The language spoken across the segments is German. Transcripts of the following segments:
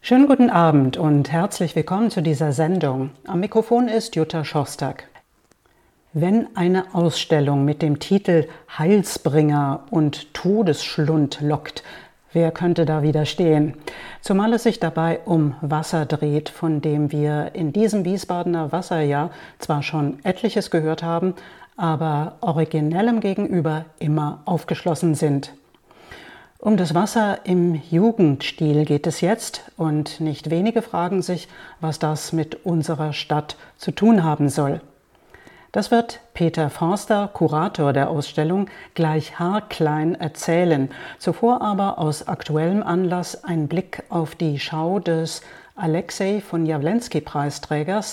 Schönen guten Abend und herzlich willkommen zu dieser Sendung. Am Mikrofon ist Jutta Schostak. Wenn eine Ausstellung mit dem Titel Heilsbringer und Todesschlund lockt, wer könnte da widerstehen? Zumal es sich dabei um Wasser dreht, von dem wir in diesem Wiesbadener Wasserjahr zwar schon etliches gehört haben, aber originellem gegenüber immer aufgeschlossen sind. Um das Wasser im Jugendstil geht es jetzt und nicht wenige fragen sich, was das mit unserer Stadt zu tun haben soll. Das wird Peter Forster, Kurator der Ausstellung, gleich haarklein erzählen. Zuvor aber aus aktuellem Anlass ein Blick auf die Schau des Alexej von Jawlensky-Preisträgers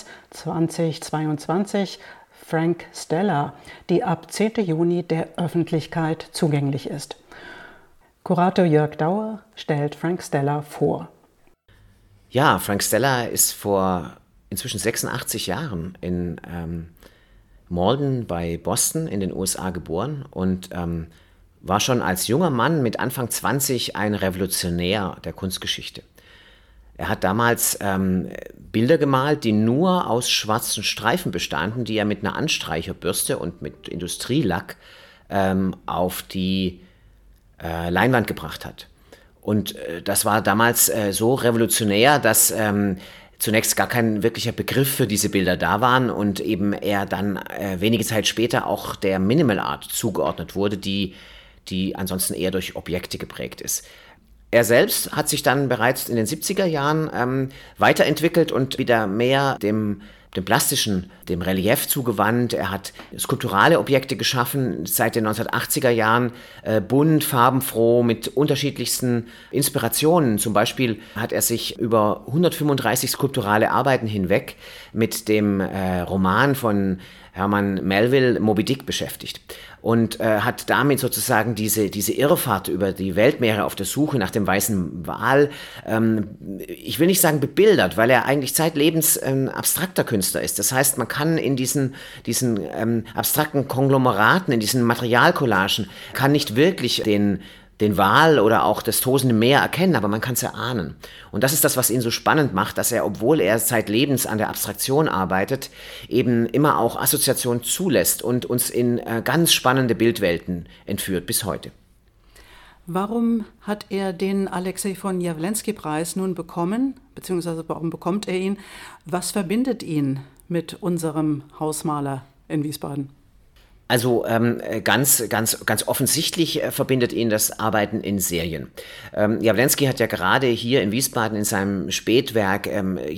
2022, Frank Stella, die ab 10. Juni der Öffentlichkeit zugänglich ist. Kurator Jörg Dauer stellt Frank Stella vor. Ja, Frank Stella ist vor inzwischen 86 Jahren in Malden bei Boston in den USA geboren und war schon als junger Mann mit Anfang 20 ein Revolutionär der Kunstgeschichte. Er hat damals Bilder gemalt, die nur aus schwarzen Streifen bestanden, die er mit einer Anstreicherbürste und mit Industrielack auf die Leinwand gebracht hat. Und das war damals so revolutionär, dass zunächst gar kein wirklicher Begriff für diese Bilder da waren und eben er dann wenige Zeit später auch der Minimal Art zugeordnet wurde, die ansonsten eher durch Objekte geprägt ist. Er selbst hat sich dann bereits in den 70er Jahren weiterentwickelt und wieder mehr dem Plastischen, dem Relief zugewandt. Er hat skulpturale Objekte geschaffen, seit den 1980er Jahren, bunt, farbenfroh, mit unterschiedlichsten Inspirationen. Zum Beispiel hat er sich über 135 skulpturale Arbeiten hinweg mit dem Roman von Herman Melville, Moby Dick, beschäftigt und hat damit sozusagen diese Irrfahrt über die Weltmeere auf der Suche nach dem weißen Wal, ich will nicht sagen bebildert, weil er eigentlich zeitlebens abstrakter Künstler ist. Das heißt, man kann in diesen abstrakten Konglomeraten, in diesen Materialcollagen, kann nicht wirklich den Wal oder auch das tosende Meer erkennen, aber man kann es erahnen. Und das ist das, was ihn so spannend macht, dass er, obwohl er zeitlebens an der Abstraktion arbeitet, eben immer auch Assoziationen zulässt und uns in ganz spannende Bildwelten entführt bis heute. Warum hat er den Alexej von Jawlensky-Preis nun bekommen, beziehungsweise warum bekommt er ihn? Was verbindet ihn mit unserem Hausmaler in Wiesbaden? Also ganz offensichtlich verbindet ihn das Arbeiten in Serien. Jawlensky hat ja gerade hier in Wiesbaden in seinem Spätwerk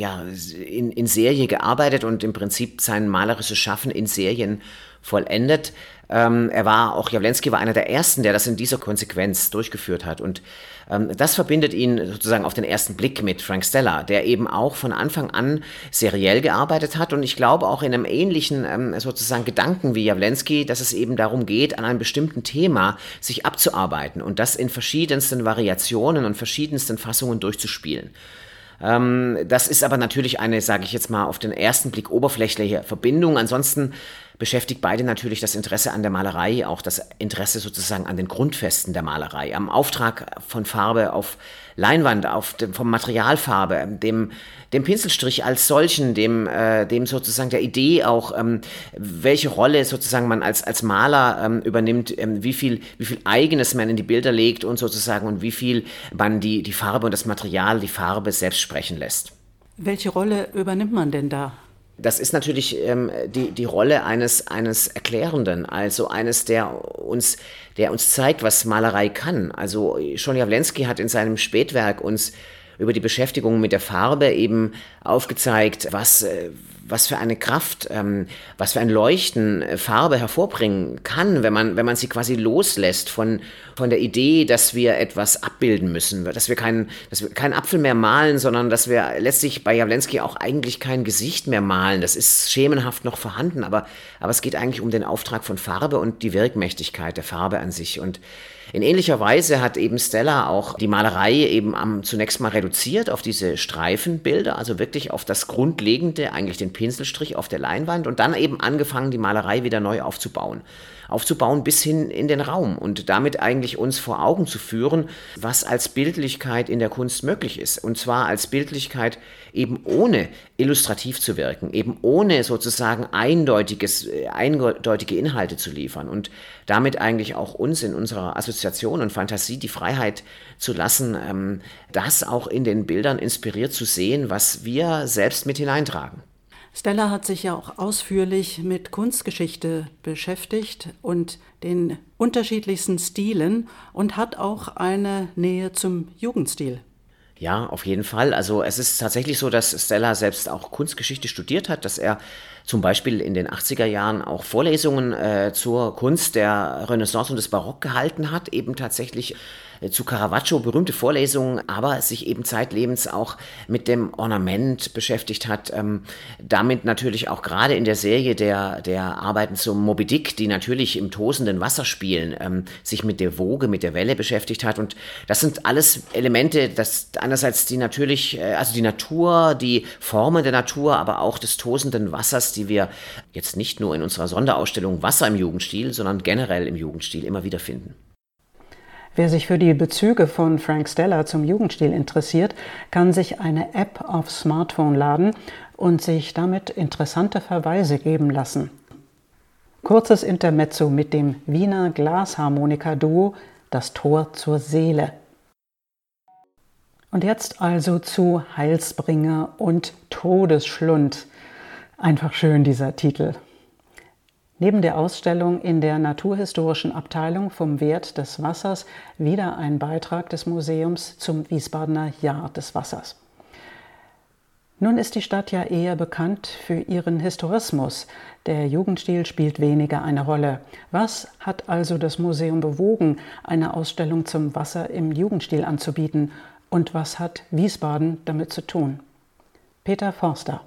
in Serie gearbeitet und im Prinzip sein malerisches Schaffen in Serien vollendet. Jawlensky war einer der ersten, der das in dieser Konsequenz durchgeführt hat. Und das verbindet ihn sozusagen auf den ersten Blick mit Frank Stella, der eben auch von Anfang an seriell gearbeitet hat. Und ich glaube auch in einem ähnlichen sozusagen Gedanken wie Jawlensky, dass es eben darum geht, an einem bestimmten Thema sich abzuarbeiten und das in verschiedensten Variationen und verschiedensten Fassungen durchzuspielen. Das ist aber natürlich eine, sage ich jetzt mal, auf den ersten Blick oberflächliche Verbindung. Ansonsten beschäftigt beide natürlich das Interesse an der Malerei, auch das Interesse sozusagen an den Grundfesten der Malerei, am Auftrag von Farbe auf Leinwand, vom Materialfarbe, dem Pinselstrich als solchen, dem sozusagen der Idee auch, welche Rolle sozusagen man als Maler übernimmt, wie viel Eigenes man in die Bilder legt und sozusagen und wie viel man die Farbe und das Material, die Farbe selbst sprechen lässt. Welche Rolle übernimmt man denn da? Das ist natürlich die Rolle eines Erklärenden, also eines, der uns zeigt, was Malerei kann. Also schon Jawlensky hat in seinem Spätwerk uns über die Beschäftigung mit der Farbe eben aufgezeigt, was für eine Kraft, was für ein Leuchten Farbe hervorbringen kann, wenn man sie quasi loslässt von der Idee, dass wir etwas abbilden müssen, dass wir keinen Apfel mehr malen, sondern dass wir letztlich bei Jawlensky auch eigentlich kein Gesicht mehr malen. Das ist schemenhaft noch vorhanden, aber es geht eigentlich um den Auftrag von Farbe und die Wirkmächtigkeit der Farbe an sich. Und in ähnlicher Weise hat eben Stella auch die Malerei eben zunächst mal reduziert auf diese Streifenbilder, also wirklich auf das Grundlegende, eigentlich den Pinselstrich auf der Leinwand und dann eben angefangen, die Malerei wieder neu aufzubauen. Aufzubauen bis hin in den Raum und damit eigentlich uns vor Augen zu führen, was als Bildlichkeit in der Kunst möglich ist. Und zwar als Bildlichkeit eben ohne illustrativ zu wirken, eben ohne sozusagen eindeutige Inhalte zu liefern und damit eigentlich auch uns in unserer Assoziation und Fantasie die Freiheit zu lassen, das auch in den Bildern inspiriert zu sehen, was wir selbst mit hineintragen. Stella hat sich ja auch ausführlich mit Kunstgeschichte beschäftigt und den unterschiedlichsten Stilen und hat auch eine Nähe zum Jugendstil. Ja, auf jeden Fall. Also es ist tatsächlich so, dass Stella selbst auch Kunstgeschichte studiert hat, dass er zum Beispiel in den 80er Jahren auch Vorlesungen zur Kunst der Renaissance und des Barock gehalten hat, eben tatsächlich zu Caravaggio berühmte Vorlesungen, aber sich eben zeitlebens auch mit dem Ornament beschäftigt hat, damit natürlich auch gerade in der Serie der Arbeiten zum Moby Dick, die natürlich im tosenden Wasser spielen, sich mit der Woge, mit der Welle beschäftigt hat und das sind alles Elemente, das einerseits die natürlich, also die Natur, die Formen der Natur, aber auch des tosenden Wassers, die wir jetzt nicht nur in unserer Sonderausstellung Wasser im Jugendstil, sondern generell im Jugendstil immer wieder finden. Wer sich für die Bezüge von Frank Stella zum Jugendstil interessiert, kann sich eine App aufs Smartphone laden und sich damit interessante Verweise geben lassen. Kurzes Intermezzo mit dem Wiener Glasharmonika-Duo Das Tor zur Seele. Und jetzt also zu Heilsbringer und Todesschlund. Einfach schön dieser Titel. Neben der Ausstellung in der Naturhistorischen Abteilung vom Wert des Wassers wieder ein Beitrag des Museums zum Wiesbadener Jahr des Wassers. Nun ist die Stadt ja eher bekannt für ihren Historismus. Der Jugendstil spielt weniger eine Rolle. Was hat also das Museum bewogen, eine Ausstellung zum Wasser im Jugendstil anzubieten? Und was hat Wiesbaden damit zu tun? Peter Forster.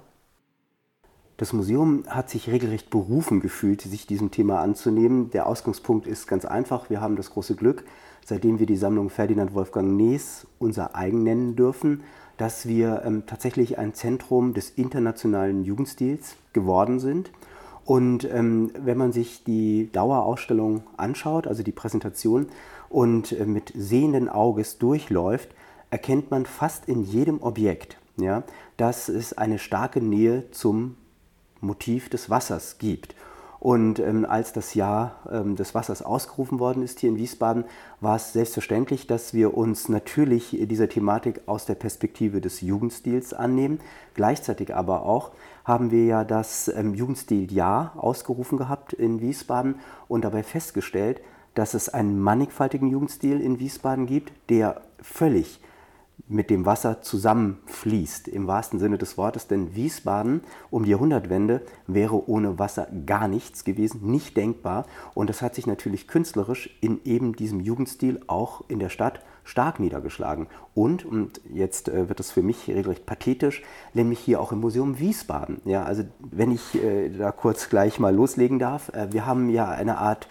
Das Museum hat sich regelrecht berufen gefühlt, sich diesem Thema anzunehmen. Der Ausgangspunkt ist ganz einfach. Wir haben das große Glück, seitdem wir die Sammlung Ferdinand Wolfgang Nees unser eigen nennen dürfen, dass wir tatsächlich ein Zentrum des internationalen Jugendstils geworden sind. Und wenn man sich die Dauerausstellung anschaut, also die Präsentation, und mit sehenden Auges durchläuft, erkennt man fast in jedem Objekt, ja, dass es eine starke Nähe zum Motiv des Wassers gibt. Und als das Jahr des Wassers ausgerufen worden ist hier in Wiesbaden, war es selbstverständlich, dass wir uns natürlich dieser Thematik aus der Perspektive des Jugendstils annehmen. Gleichzeitig aber auch haben wir ja das Jugendstiljahr ausgerufen gehabt in Wiesbaden und dabei festgestellt, dass es einen mannigfaltigen Jugendstil in Wiesbaden gibt, der völlig mit dem Wasser zusammenfließt, im wahrsten Sinne des Wortes, denn Wiesbaden um die Jahrhundertwende wäre ohne Wasser gar nichts gewesen, nicht denkbar und das hat sich natürlich künstlerisch in eben diesem Jugendstil auch in der Stadt stark niedergeschlagen und jetzt wird es für mich regelrecht pathetisch, nämlich hier auch im Museum Wiesbaden. Ja, also wenn ich da kurz gleich mal loslegen darf, wir haben ja eine Art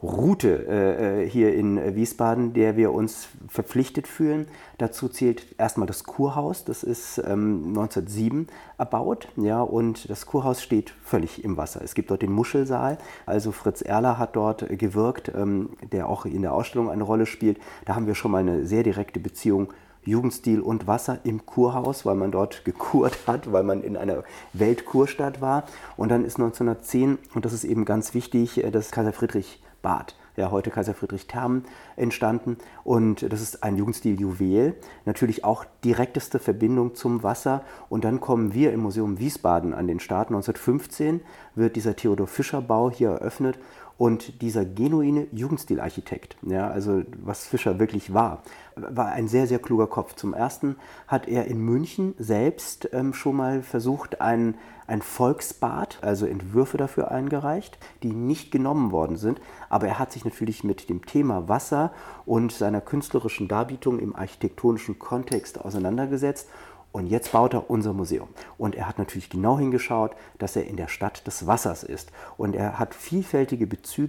Route hier in Wiesbaden, der wir uns verpflichtet fühlen. Dazu zählt erstmal das Kurhaus, das ist 1907 erbaut, ja, und das Kurhaus steht völlig im Wasser. Es gibt dort den Muschelsaal, also Fritz Erler hat dort gewirkt, der auch in der Ausstellung eine Rolle spielt. Da haben wir schon mal eine sehr direkte Beziehung Jugendstil und Wasser im Kurhaus, weil man dort gekurt hat, weil man in einer Weltkurstadt war. Und dann ist 1910, und das ist eben ganz wichtig, das Kaiser Friedrich Bad, ja, heute Kaiser Friedrich Thermen, entstanden und das ist ein Jugendstil-Juwel, natürlich auch direkteste Verbindung zum Wasser und dann kommen wir im Museum Wiesbaden an den Start. 1915 wird dieser Theodor-Fischer-Bau hier eröffnet und dieser genuine Jugendstilarchitekt, ja, also was Fischer wirklich war ein sehr, sehr kluger Kopf. Zum Ersten hat er in München selbst schon mal versucht, ein Volksbad, also Entwürfe dafür eingereicht, die nicht genommen worden sind. Aber er hat sich natürlich mit dem Thema Wasser und seiner künstlerischen Darbietung im architektonischen Kontext auseinandergesetzt. Und jetzt baut er unser Museum. Und er hat natürlich genau hingeschaut, dass er in der Stadt des Wassers ist. Und er hat vielfältige Bezüge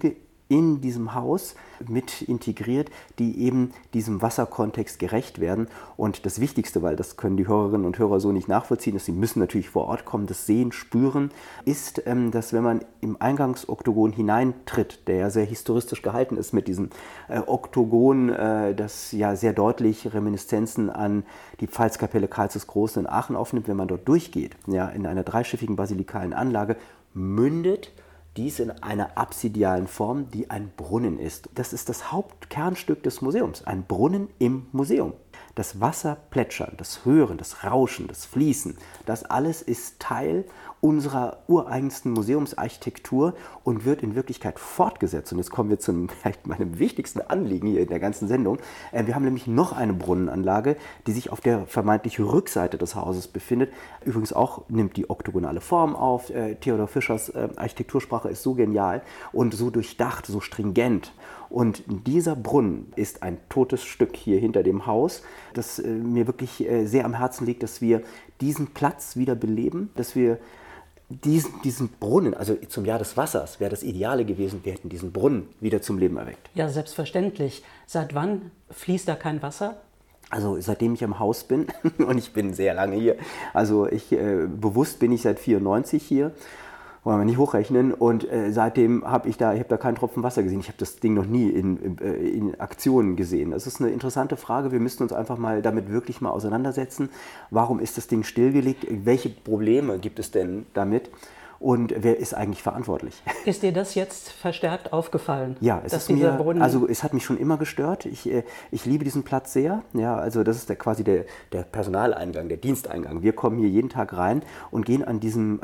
in diesem Haus mit integriert, die eben diesem Wasserkontext gerecht werden. Und das Wichtigste, weil das können die Hörerinnen und Hörer so nicht nachvollziehen, dass sie müssen natürlich vor Ort kommen, das sehen, spüren, ist, dass wenn man im Eingangsoktogon hineintritt, der ja sehr historistisch gehalten ist mit diesem Oktogon, das ja sehr deutlich Reminiszenzen an die Pfalzkapelle Karls des Großen in Aachen aufnimmt, wenn man dort durchgeht, ja, in einer dreischiffigen basilikalen Anlage, mündet dies in einer absidialen Form, die ein Brunnen ist. Das ist das Hauptkernstück des Museums, ein Brunnen im Museum. Das Wasser plätschern, das Hören, das Rauschen, das Fließen, das alles ist Teil unserer ureigensten Museumsarchitektur und wird in Wirklichkeit fortgesetzt. Und jetzt kommen wir zu vielleicht meinem wichtigsten Anliegen hier in der ganzen Sendung. Wir haben nämlich noch eine Brunnenanlage, die sich auf der vermeintlich Rückseite des Hauses befindet. Übrigens auch nimmt die oktogonale Form auf. Theodor Fischers Architektursprache ist so genial und so durchdacht, so stringent. Und dieser Brunnen ist ein totes Stück hier hinter dem Haus, das mir wirklich sehr am Herzen liegt, dass wir diesen Platz wieder beleben, dass wir diesen Brunnen, also zum Jahr des Wassers, wäre das Ideale gewesen, wir hätten diesen Brunnen wieder zum Leben erweckt. Ja, selbstverständlich. Seit wann fließt da kein Wasser? Also seitdem ich am Haus bin, und ich bin sehr lange hier, also bewusst bin ich seit 1994 hier, wollen wir nicht hochrechnen, und seitdem habe ich da keinen Tropfen Wasser gesehen. Ich habe das Ding noch nie in Aktion gesehen. Das ist eine interessante Frage. Wir müssten uns einfach mal damit wirklich mal auseinandersetzen. Warum ist das Ding stillgelegt? Welche Probleme gibt es denn damit? Und wer ist eigentlich verantwortlich? Ist dir das jetzt verstärkt aufgefallen? Ja, es hat mich schon immer gestört. Ich liebe diesen Platz sehr. Ja, also das ist quasi der Personaleingang, der Diensteingang. Wir kommen hier jeden Tag rein und gehen an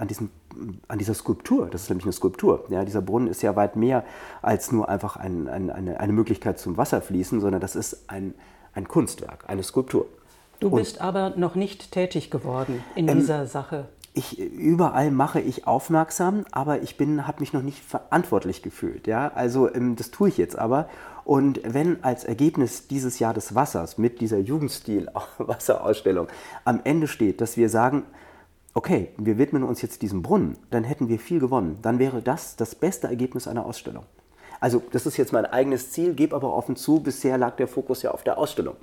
dieser Skulptur. Das ist nämlich eine Skulptur. Ja, dieser Brunnen ist ja weit mehr als nur einfach eine Möglichkeit zum Wasserfließen, sondern das ist ein Kunstwerk, eine Skulptur. Du bist aber noch nicht tätig geworden in dieser Sache. Überall mache ich aufmerksam, aber ich habe mich noch nicht verantwortlich gefühlt. Ja? Also das tue ich jetzt aber. Und wenn als Ergebnis dieses Jahr des Wassers mit dieser Jugendstil-Wasserausstellung am Ende steht, dass wir sagen, okay, wir widmen uns jetzt diesem Brunnen, dann hätten wir viel gewonnen. Dann wäre das beste Ergebnis einer Ausstellung. Also das ist jetzt mein eigenes Ziel, gebe aber offen zu, bisher lag der Fokus ja auf der Ausstellung.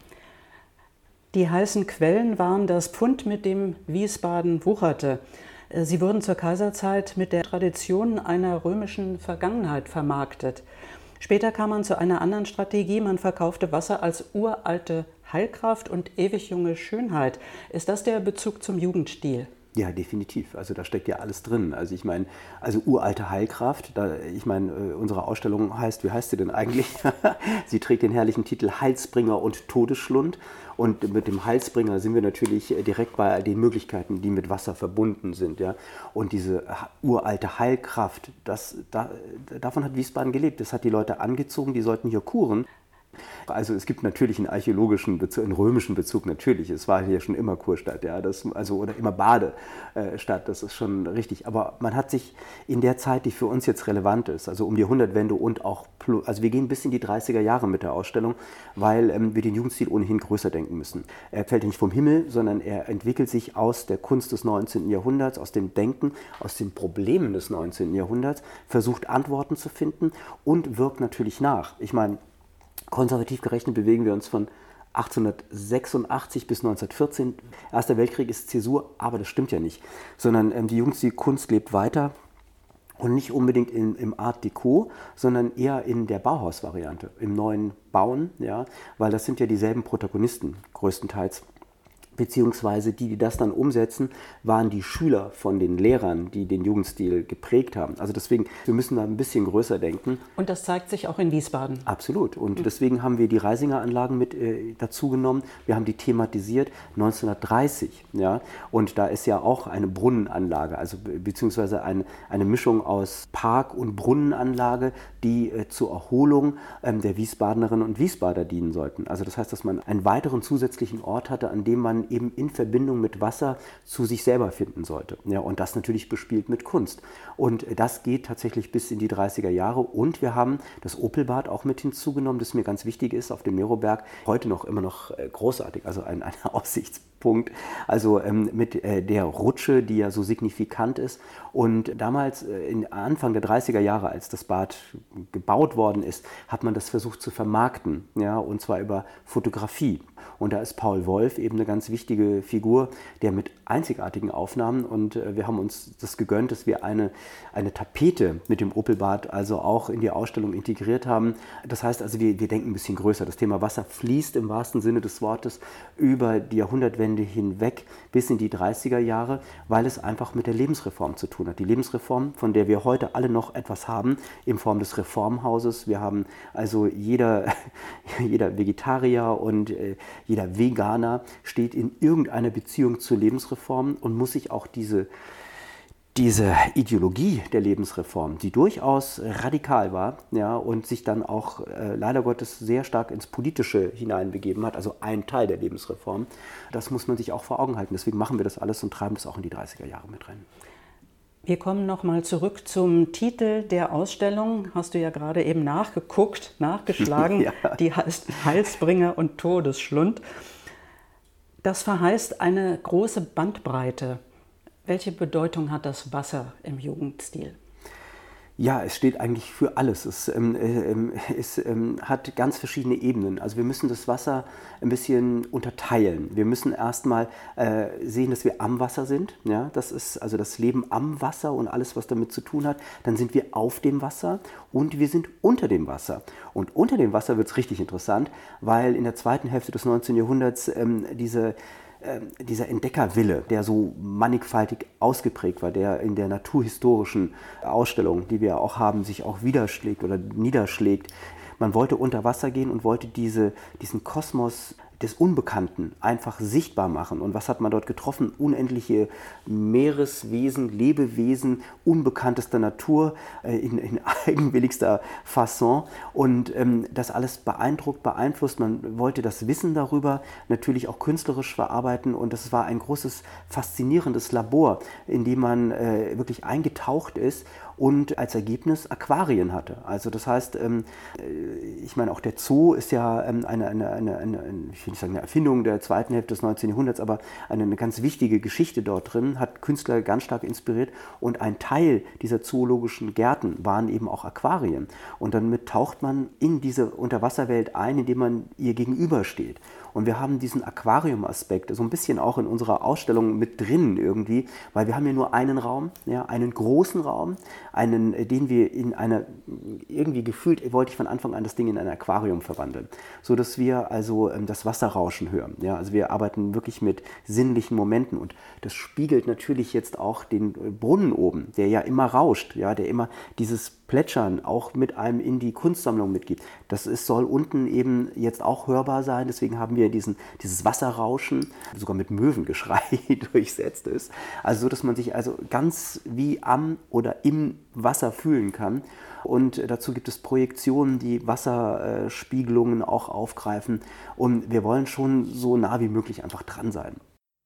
Die heißen Quellen waren das Pfund, mit dem Wiesbaden wucherte. Sie wurden zur Kaiserzeit mit der Tradition einer römischen Vergangenheit vermarktet. Später kam man zu einer anderen Strategie. Man verkaufte Wasser als uralte Heilkraft und ewig junge Schönheit. Ist das der Bezug zum Jugendstil? Ja, definitiv. Also da steckt ja alles drin. Also ich meine, uralte Heilkraft, unsere Ausstellung heißt, wie heißt sie denn eigentlich? Sie trägt den herrlichen Titel Heilsbringer und Todesschlund. Und mit dem Heilsbringer sind wir natürlich direkt bei den Möglichkeiten, die mit Wasser verbunden sind. Ja? Und diese uralte Heilkraft, davon hat Wiesbaden gelebt. Das hat die Leute angezogen, die sollten hier kuren. Also es gibt natürlich einen archäologischen Bezug, einen römischen Bezug natürlich. Es war hier schon immer Kurstadt, ja, oder immer Badestadt, das ist schon richtig. Aber man hat sich in der Zeit, die für uns jetzt relevant ist, also um die Jahrhundertwende und auch, also wir gehen bis in die 30er Jahre mit der Ausstellung, weil wir den Jugendstil ohnehin größer denken müssen. Er fällt nicht vom Himmel, sondern er entwickelt sich aus der Kunst des 19. Jahrhunderts, aus dem Denken, aus den Problemen des 19. Jahrhunderts, versucht Antworten zu finden und wirkt natürlich nach. Ich meine, konservativ gerechnet bewegen wir uns von 1886 bis 1914. Erster Weltkrieg ist Zäsur, aber das stimmt ja nicht. Sondern die Jugendstilkunst lebt weiter und nicht unbedingt im Art Deco, sondern eher in der Bauhaus-Variante, im neuen Bauen, ja, weil das sind ja dieselben Protagonisten größtenteils. Beziehungsweise die das dann umsetzen, waren die Schüler von den Lehrern, die den Jugendstil geprägt haben. Also deswegen, wir müssen da ein bisschen größer denken. Und das zeigt sich auch in Wiesbaden. Absolut. Und deswegen haben wir die Reisinger Anlagen mit dazu genommen. Wir haben die thematisiert 1930. Ja? Und da ist ja auch eine Brunnenanlage, also beziehungsweise eine Mischung aus Park- und Brunnenanlage, die zur Erholung der Wiesbadnerinnen und Wiesbader dienen sollten. Also das heißt, dass man einen weiteren zusätzlichen Ort hatte, an dem man eben in Verbindung mit Wasser zu sich selber finden sollte. Ja, und das natürlich bespielt mit Kunst. Und das geht tatsächlich bis in die 30er Jahre. Und wir haben das Opelbad auch mit hinzugenommen, das mir ganz wichtig ist, auf dem Neroberg. Heute immer noch großartig, also ein Aussichtspunkt Punkt, also mit der Rutsche, die ja so signifikant ist. Und damals, Anfang der 30er Jahre, als das Bad gebaut worden ist, hat man das versucht zu vermarkten, ja, und zwar über Fotografie. Und da ist Paul Wolf eben eine ganz wichtige Figur, der mit einzigartigen Aufnahmen, und wir haben uns das gegönnt, dass wir eine Tapete mit dem Opelbad also auch in die Ausstellung integriert haben. Das heißt also, wir denken ein bisschen größer. Das Thema Wasser fließt im wahrsten Sinne des Wortes über die Jahrhundertwende hinweg bis in die 30er Jahre, weil es einfach mit der Lebensreform zu tun hat. Die Lebensreform, von der wir heute alle noch etwas haben, in Form des Reformhauses. Wir haben also jeder Vegetarier und jeder Veganer steht in irgendeiner Beziehung zur Lebensreform und muss sich auch diese Ideologie der Lebensreform, die durchaus radikal war, ja, und sich dann auch leider Gottes sehr stark ins Politische hineinbegeben hat, also ein Teil der Lebensreform, das muss man sich auch vor Augen halten. Deswegen machen wir das alles und treiben das auch in die 30er Jahre mit rein. Wir kommen nochmal zurück zum Titel der Ausstellung. Hast du ja gerade eben nachgeschlagen. Ja. Die heißt Heilsbringer und Todesschlund. Das verheißt eine große Bandbreite. Welche Bedeutung hat das Wasser im Jugendstil? Ja, es steht eigentlich für alles. Es hat ganz verschiedene Ebenen. Also wir müssen das Wasser ein bisschen unterteilen. Wir müssen erstmal sehen, dass wir am Wasser sind. Ja, das ist also das Leben am Wasser und alles, was damit zu tun hat. Dann sind wir auf dem Wasser und wir sind unter dem Wasser. Und unter dem Wasser wird es richtig interessant, weil in der zweiten Hälfte des 19. Jahrhunderts dieser Entdeckerwille, der so mannigfaltig ausgeprägt war, der in der naturhistorischen Ausstellung, die wir auch haben, sich auch widerschlägt oder niederschlägt. Man wollte unter Wasser gehen und wollte diesen Kosmos des Unbekannten einfach sichtbar machen. Und was hat man dort getroffen? Unendliche Meereswesen, Lebewesen, unbekanntester Natur, in eigenwilligster Fasson. Und das alles beeindruckt, beeinflusst. Man wollte das Wissen darüber natürlich auch künstlerisch verarbeiten. Und das war ein großes, faszinierendes Labor, in dem man wirklich eingetaucht ist und als Ergebnis Aquarien hatte. Also das heißt, ich meine, auch der Zoo ist ja ich will nicht sagen eine Erfindung der zweiten Hälfte des 19. Jahrhunderts, aber eine ganz wichtige Geschichte dort drin, hat Künstler ganz stark inspiriert, und ein Teil dieser zoologischen Gärten waren eben auch Aquarien. Und damit taucht man in diese Unterwasserwelt ein, indem man ihr gegenübersteht. Und wir haben diesen Aquarium-Aspekt so ein bisschen auch in unserer Ausstellung mit drin irgendwie, weil wir haben ja nur einen Raum, ja, einen großen Raum, den wir in einer, irgendwie gefühlt, wollte ich von Anfang an das Ding in ein Aquarium verwandeln, sodass wir also das Wasserrauschen hören. Ja, also wir arbeiten wirklich mit sinnlichen Momenten, und das spiegelt natürlich jetzt auch den Brunnen oben, der ja immer rauscht, ja, der immer dieses Plätschern auch mit einem in die Kunstsammlung mitgibt. Soll unten eben jetzt auch hörbar sein, deswegen haben wir dieses Wasserrauschen, sogar mit Möwengeschrei durchsetzt ist. Also so, dass man sich also ganz wie am oder im Wasser fühlen kann. Und dazu gibt es Projektionen, die Wasserspiegelungen auch aufgreifen. Und wir wollen schon so nah wie möglich einfach dran sein.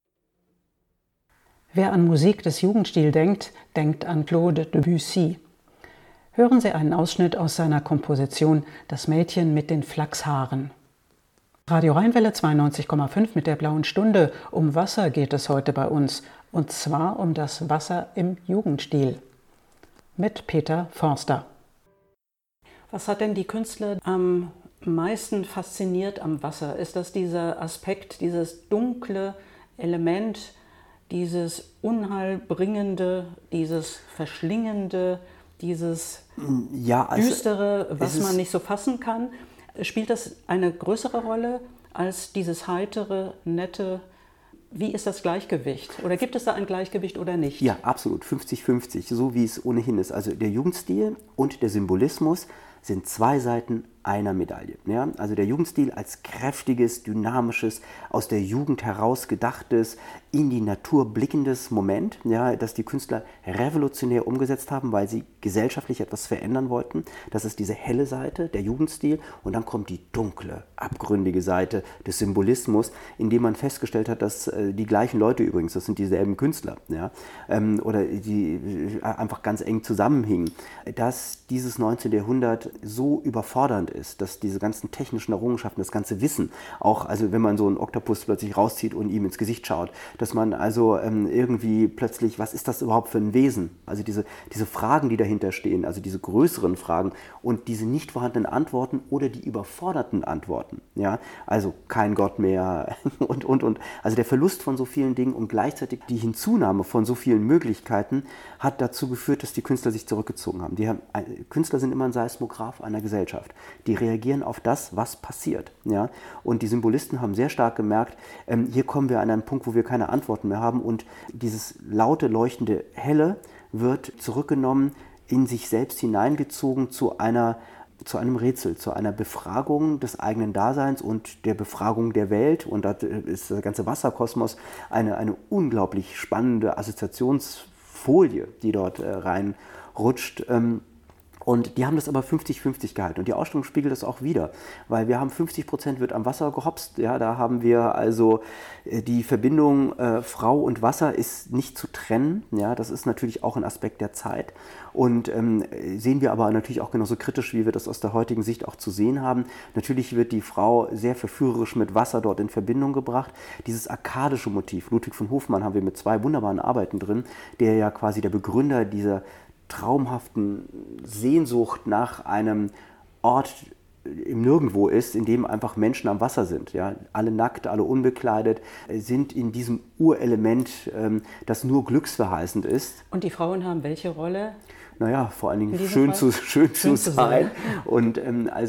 Wer an Musik des Jugendstils denkt an Claude Debussy. Hören Sie einen Ausschnitt aus seiner Komposition »Das Mädchen mit den Flachshaaren«. Radio Rheinwelle 92,5 mit der Blauen Stunde. Um Wasser geht es heute bei uns. Und zwar um das Wasser im Jugendstil. Mit Peter Forster. Was hat denn die Künstler am meisten fasziniert am Wasser? Ist das dieser Aspekt, dieses dunkle Element, dieses Unheilbringende, dieses Verschlingende, dieses Düstere, was man nicht so fassen kann? Spielt das eine größere Rolle als dieses heitere, nette? Wie ist das Gleichgewicht? Oder gibt es da ein Gleichgewicht oder nicht? Ja, absolut. 50-50, so wie es ohnehin ist. Also der Jugendstil und der Symbolismus sind zwei Seiten einer Medaille. Ja? Also der Jugendstil als kräftiges, dynamisches, aus der Jugend heraus gedachtes, in die Natur blickendes Moment, ja, das die Künstler revolutionär umgesetzt haben, weil sie gesellschaftlich etwas verändern wollten. Das ist diese helle Seite, der Jugendstil. Und dann kommt die dunkle, abgründige Seite des Symbolismus, in dem man festgestellt hat, dass die gleichen Leute übrigens, das sind dieselben Künstler, ja, oder die einfach ganz eng zusammenhingen, dass dieses 19. Jahrhundert so überfordernd ist, dass diese ganzen technischen Errungenschaften, das ganze Wissen, auch also wenn man so einen Oktopus plötzlich rauszieht und ihm ins Gesicht schaut, dass man also irgendwie plötzlich, was ist das überhaupt für ein Wesen? Also diese Fragen, die dahinter stehen, also diese größeren Fragen und diese nicht vorhandenen Antworten oder die überforderten Antworten, ja, also kein Gott mehr und. Also der Verlust von so vielen Dingen und gleichzeitig die Hinzunahme von so vielen Möglichkeiten hat dazu geführt, dass die Künstler sich zurückgezogen haben. Künstler sind immer ein Seismograph einer Gesellschaft. Die reagieren auf das, was passiert. Ja? Und die Symbolisten haben sehr stark gemerkt, hier kommen wir an einen Punkt, wo wir keine Antworten mehr haben und dieses laute, leuchtende Helle wird zurückgenommen, in sich selbst hineingezogen zu einem Rätsel, zu einer Befragung des eigenen Daseins und der Befragung der Welt. Und da ist der ganze Wasserkosmos eine unglaublich spannende Assoziationsfolie, die dort reinrutscht. Und die haben das aber 50-50 gehalten. Und die Ausstellung spiegelt das auch wider, weil wir haben 50% wird am Wasser gehopst. Ja, da haben wir also die Verbindung Frau und Wasser ist nicht zu trennen. Ja, das ist natürlich auch ein Aspekt der Zeit. Und sehen wir aber natürlich auch genauso kritisch, wie wir das aus der heutigen Sicht auch zu sehen haben. Natürlich wird die Frau sehr verführerisch mit Wasser dort in Verbindung gebracht. Dieses arkadische Motiv, Ludwig von Hofmann haben wir mit 2 wunderbaren Arbeiten drin, der ja quasi der Begründer dieser traumhaften Sehnsucht nach einem Ort im Nirgendwo ist, in dem einfach Menschen am Wasser sind. Ja? Alle nackt, alle unbekleidet, sind in diesem Urelement, das nur glücksverheißend ist. Und die Frauen haben welche Rolle? Naja, vor allen Dingen schön zu sein und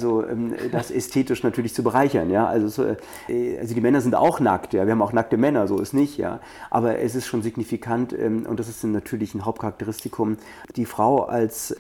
das ästhetisch natürlich zu bereichern. Ja? Also die Männer sind auch nackt, ja? Wir haben auch nackte Männer, so ist nicht. Ja? Aber es ist schon signifikant und das ist natürlich ein Hauptcharakteristikum, die Frau als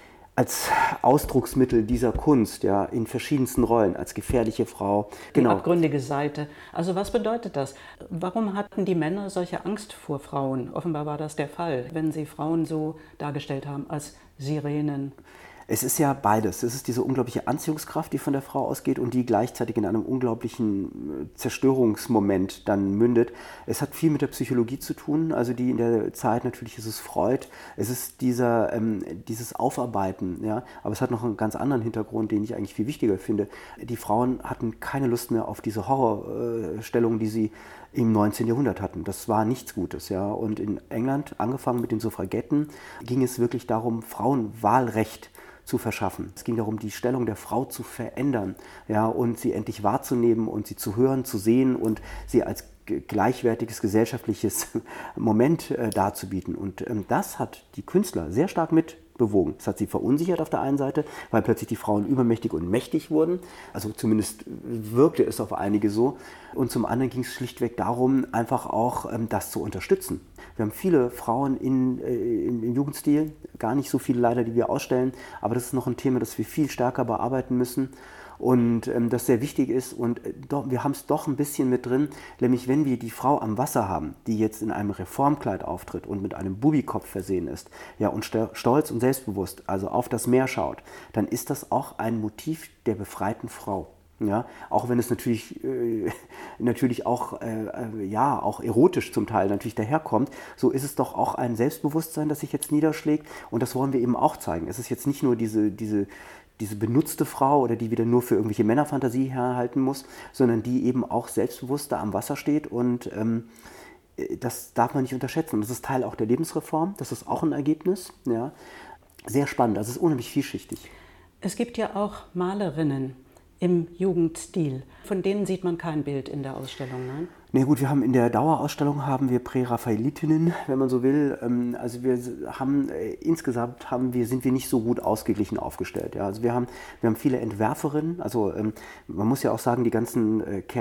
Ausdrucksmittel dieser Kunst, ja, in verschiedensten Rollen, als gefährliche Frau. Genau. Die abgründige Seite. Also was bedeutet das? Warum hatten die Männer solche Angst vor Frauen? Offenbar war das der Fall, wenn sie Frauen so dargestellt haben als Sirenen. Es ist ja beides. Es ist diese unglaubliche Anziehungskraft, die von der Frau ausgeht und die gleichzeitig in einem unglaublichen Zerstörungsmoment dann mündet. Es hat viel mit der Psychologie zu tun, also die in der Zeit, natürlich ist es Freud, es ist dieses Aufarbeiten, ja? Aber es hat noch einen ganz anderen Hintergrund, den ich eigentlich viel wichtiger finde. Die Frauen hatten keine Lust mehr auf diese Horrorstellungen, die sie im 19. Jahrhundert hatten. Das war nichts Gutes. Ja? Und in England, angefangen mit den Suffragetten, ging es wirklich darum, Frauenwahlrecht zu verschaffen. Es ging darum, die Stellung der Frau zu verändern, ja, und sie endlich wahrzunehmen und sie zu hören, zu sehen und sie als gleichwertiges gesellschaftliches Moment darzubieten. Und das hat die Künstler sehr stark mitbewogen. Es hat sie verunsichert auf der einen Seite, weil plötzlich die Frauen übermächtig und mächtig wurden. Also zumindest wirkte es auf einige so. Und zum anderen ging es schlichtweg darum, einfach auch das zu unterstützen. Wir haben viele Frauen im Jugendstil, gar nicht so viele leider, die wir ausstellen, aber das ist noch ein Thema, das wir viel stärker bearbeiten müssen und das sehr wichtig ist und wir haben es doch ein bisschen mit drin, nämlich wenn wir die Frau am Wasser haben, die jetzt in einem Reformkleid auftritt und mit einem Bubikopf versehen ist, ja, und stolz und selbstbewusst, also auf das Meer schaut, dann ist das auch ein Motiv der befreiten Frau. Ja, auch wenn es natürlich auch, auch erotisch zum Teil natürlich daherkommt, so ist es doch auch ein Selbstbewusstsein, das sich jetzt niederschlägt und das wollen wir eben auch zeigen. Es ist jetzt nicht nur diese benutzte Frau oder die wieder nur für irgendwelche Männerfantasie herhalten muss, sondern die eben auch selbstbewusst da am Wasser steht und das darf man nicht unterschätzen. Und das ist Teil auch der Lebensreform, das ist auch ein Ergebnis. Ja. Sehr spannend, also es ist unheimlich vielschichtig. Es gibt ja auch Malerinnen im Jugendstil. Von denen sieht man kein Bild in der Ausstellung, nein? Nee, gut, wir haben in der Dauerausstellung haben wir Präraffaelitinnen, wenn man so will. Also wir haben insgesamt sind wir nicht so gut ausgeglichen aufgestellt. Ja? Also wir haben viele Entwerferinnen. Also man muss ja auch sagen, die ganzen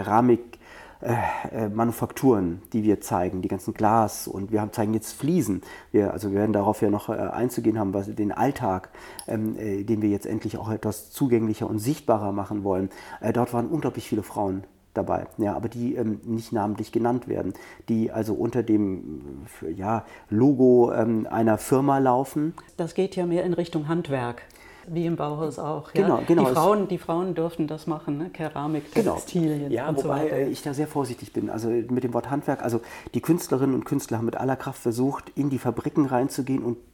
Manufakturen, die wir zeigen, die ganzen Glas und wir zeigen jetzt Fliesen. Wir werden darauf ja noch einzugehen haben, den Alltag, den wir jetzt endlich auch etwas zugänglicher und sichtbarer machen wollen. Dort waren unglaublich viele Frauen dabei, ja, aber die nicht namentlich genannt werden, die also unter dem Logo einer Firma laufen. Das geht ja mehr in Richtung Handwerk. Wie im Bauhaus auch. Ja? Genau. Die Frauen dürfen das machen, ne? Keramik, Textilien und so weiter. Wobei ich da sehr vorsichtig bin. Also mit dem Wort Handwerk, also die Künstlerinnen und Künstler haben mit aller Kraft versucht, in die Fabriken reinzugehen und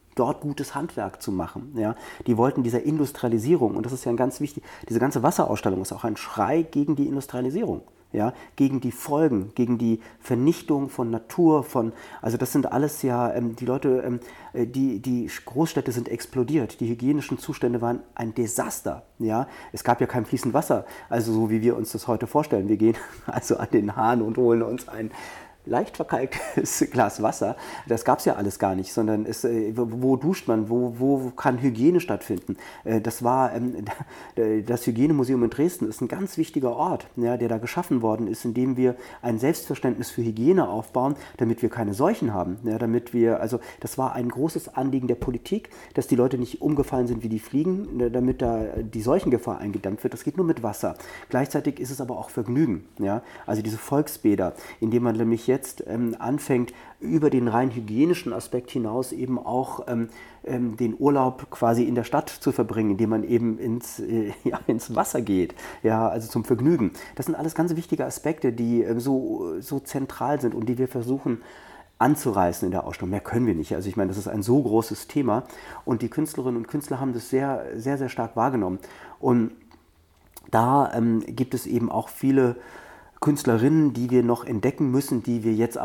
dort gutes Handwerk zu machen. Ja. Die wollten dieser Industrialisierung, und das ist ja ganz wichtig, diese ganze Wasserausstellung ist auch ein Schrei gegen die Industrialisierung. Ja, gegen die Folgen, gegen die Vernichtung von Natur, also das sind alles ja, die Leute, die Großstädte sind explodiert, die hygienischen Zustände waren ein Desaster. Ja. Es gab ja kein fließend Wasser, also so wie wir uns das heute vorstellen. Wir gehen also an den Hahn und holen uns ein leicht verkalktes Glas Wasser. Das gab es ja alles gar nicht, sondern wo duscht man, wo kann Hygiene stattfinden? Das Hygienemuseum in Dresden ist ein ganz wichtiger Ort, ja, der da geschaffen worden ist, in dem wir ein Selbstverständnis für Hygiene aufbauen, damit wir keine Seuchen haben. Ja, also das war ein großes Anliegen der Politik, dass die Leute nicht umgefallen sind wie die Fliegen, damit da die Seuchengefahr eingedämmt wird. Das geht nur mit Wasser. Gleichzeitig ist es aber auch Vergnügen. Ja? Also diese Volksbäder, in denen man nämlich jetzt anfängt, über den rein hygienischen Aspekt hinaus eben auch den Urlaub quasi in der Stadt zu verbringen, indem man eben ins Wasser geht, ja, also zum Vergnügen. Das sind alles ganz wichtige Aspekte, die so zentral sind und die wir versuchen anzureißen in der Ausstellung. Mehr können wir nicht. Also ich meine, das ist ein so großes Thema und die Künstlerinnen und Künstler haben das sehr, sehr, sehr stark wahrgenommen. Und da gibt es eben auch viele Künstlerinnen, die wir noch entdecken müssen, die wir jetzt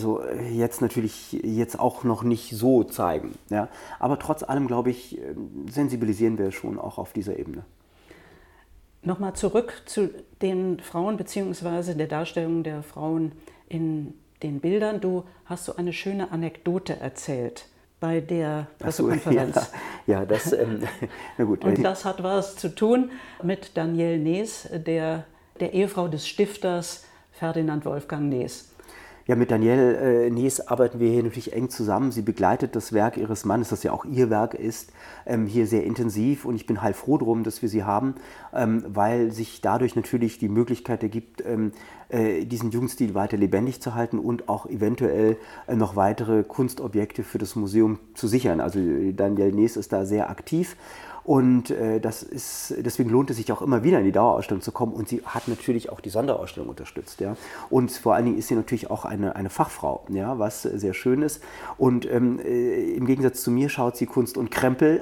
jetzt auch noch nicht so zeigen. Ja? Aber trotz allem, glaube ich, sensibilisieren wir schon auch auf dieser Ebene. Nochmal zurück zu den Frauen bzw. der Darstellung der Frauen in den Bildern. Du hast so eine schöne Anekdote erzählt bei der Pressekonferenz. Ja, das, na gut. Und das hat was zu tun mit Danielle Nees, der Ehefrau des Stifters Ferdinand Wolfgang Nees. Ja, mit Danielle Nees arbeiten wir hier natürlich eng zusammen. Sie begleitet das Werk ihres Mannes, das ja auch ihr Werk ist, hier sehr intensiv. Und ich bin heilfroh drum, dass wir sie haben, weil sich dadurch natürlich die Möglichkeit ergibt, diesen Jugendstil weiter lebendig zu halten und auch eventuell noch weitere Kunstobjekte für das Museum zu sichern. Also Danielle Nees ist da sehr aktiv. Und deswegen lohnt es sich auch immer wieder in die Dauerausstellung zu kommen. Und sie hat natürlich auch die Sonderausstellung unterstützt. Ja. Und vor allen Dingen ist sie natürlich auch eine Fachfrau, ja, was sehr schön ist. Und im Gegensatz zu mir schaut sie Kunst und Krempel.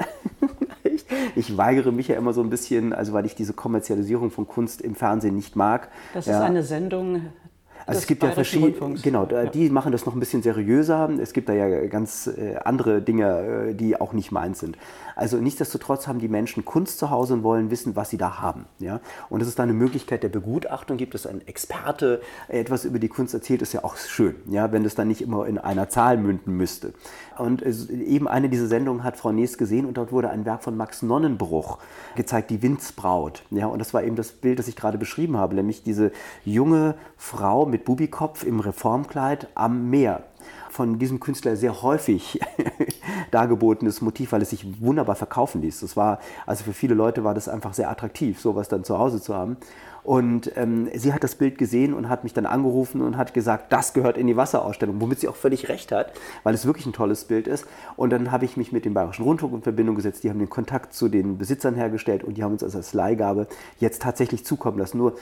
Ich weigere mich ja immer so ein bisschen, also weil ich diese Kommerzialisierung von Kunst im Fernsehen nicht mag. Das ist eine Sendung. Also es gibt ja verschiedene, genau, die machen das noch ein bisschen seriöser. Es gibt da ja ganz andere Dinge, die auch nicht meins sind. Also nichtsdestotrotz haben die Menschen Kunst zu Hause und wollen wissen, was sie da haben. Ja? Und dass es da eine Möglichkeit der Begutachtung gibt, dass ein Experte etwas über die Kunst erzählt, ist ja auch schön, ja? Wenn das dann nicht immer in einer Zahl münden müsste. Und eben eine dieser Sendungen hat Frau Nees gesehen und dort wurde ein Werk von Max Nonnenbruch gezeigt, die Windsbraut. Ja? Und das war eben das Bild, das ich gerade beschrieben habe, nämlich diese junge Frau mit Bubikopf im Reformkleid am Meer. Von diesem Künstler sehr häufig dargebotenes Motiv, weil es sich wunderbar verkaufen ließ. Das war, also für viele Leute war das einfach sehr attraktiv, sowas dann zu Hause zu haben. Und sie hat das Bild gesehen und hat mich dann angerufen und hat gesagt, das gehört in die Wasserausstellung, womit sie auch völlig recht hat, weil es wirklich ein tolles Bild ist. Und dann habe ich mich mit dem Bayerischen Rundfunk in Verbindung gesetzt, die haben den Kontakt zu den Besitzern hergestellt und die haben uns also als Leihgabe jetzt tatsächlich zukommen lassen. Nur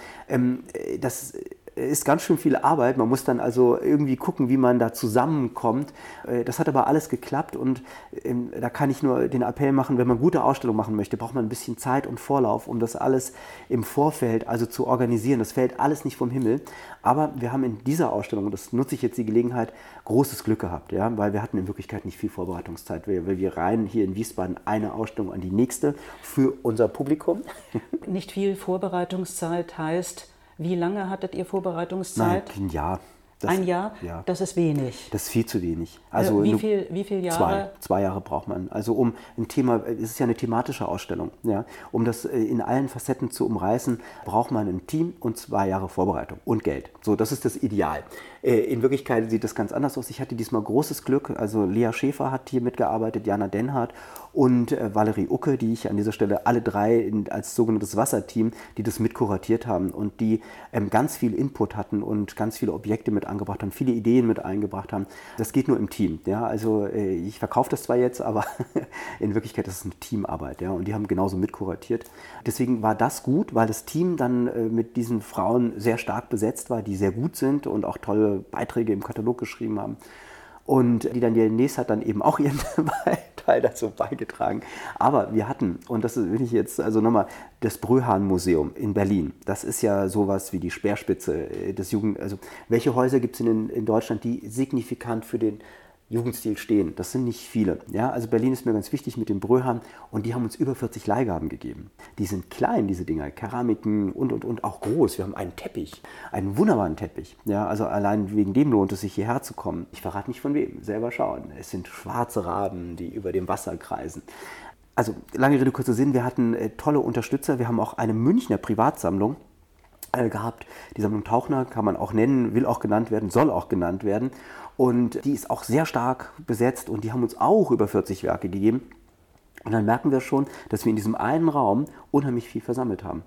das ist ganz schön viel Arbeit. Man muss dann also irgendwie gucken, wie man da zusammenkommt. Das hat aber alles geklappt und da kann ich nur den Appell machen, wenn man gute Ausstellungen machen möchte, braucht man ein bisschen Zeit und Vorlauf, um das alles im Vorfeld also zu organisieren. Das fällt alles nicht vom Himmel. Aber wir haben in dieser Ausstellung, und das nutze ich jetzt die Gelegenheit, großes Glück gehabt, ja, weil wir hatten in Wirklichkeit nicht viel Vorbereitungszeit, weil wir rein hier in Wiesbaden eine Ausstellung an die nächste für unser Publikum. Nicht viel Vorbereitungszeit heißt, wie lange hattet ihr Vorbereitungszeit? Nein, ein Jahr. Ein Jahr? Ja. Das ist wenig. Das ist viel zu wenig. Also wie viel Jahre? Zwei Jahre braucht man. Also um ein Thema, es ist ja eine thematische Ausstellung, ja, um das in allen Facetten zu umreißen, braucht man ein Team und 2 Jahre Vorbereitung und Geld. So, das ist das Ideal. In Wirklichkeit sieht das ganz anders aus. Ich hatte diesmal großes Glück. Also Lea Schäfer hat hier mitgearbeitet, Jana Denhardt und Valerie Ucke, die ich an dieser Stelle alle drei als sogenanntes Wasserteam, die das mitkuratiert haben und die ganz viel Input hatten und ganz viele Objekte mit angebracht haben, viele Ideen mit eingebracht haben. Das geht nur im Team. Ja? Also ich verkaufe das zwar jetzt, aber in Wirklichkeit ist es eine Teamarbeit. Ja? Und die haben genauso mitkuratiert. Deswegen war das gut, weil das Team dann mit diesen Frauen sehr stark besetzt war, die sehr gut sind und auch tolle Beiträge im Katalog geschrieben haben. Und die Danielle Nees hat dann eben auch ihren Teil dazu beigetragen. Aber wir hatten, und das will ich jetzt also nochmal, das Bröhan-Museum in Berlin. Das ist ja sowas wie die Speerspitze des Also welche Häuser gibt es in Deutschland, die signifikant für den Jugendstil stehen? Das sind nicht viele. Ja? Also Berlin ist mir ganz wichtig mit den Bröhan und die haben uns über 40 Leihgaben gegeben. Die sind klein, diese Dinger, Keramiken und auch groß. Wir haben einen Teppich, einen wunderbaren Teppich. Ja? Also allein wegen dem lohnt es sich, hierher zu kommen. Ich verrate nicht von wem, selber schauen. Es sind schwarze Raben, die über dem Wasser kreisen. Also lange Rede, kurzer Sinn, wir hatten tolle Unterstützer. Wir haben auch eine Münchner Privatsammlung gehabt. Die Sammlung Tauchner kann man auch nennen, will auch genannt werden, soll auch genannt werden. Und die ist auch sehr stark besetzt und die haben uns auch über 40 Werke gegeben. Und dann merken wir schon, dass wir in diesem einen Raum unheimlich viel versammelt haben.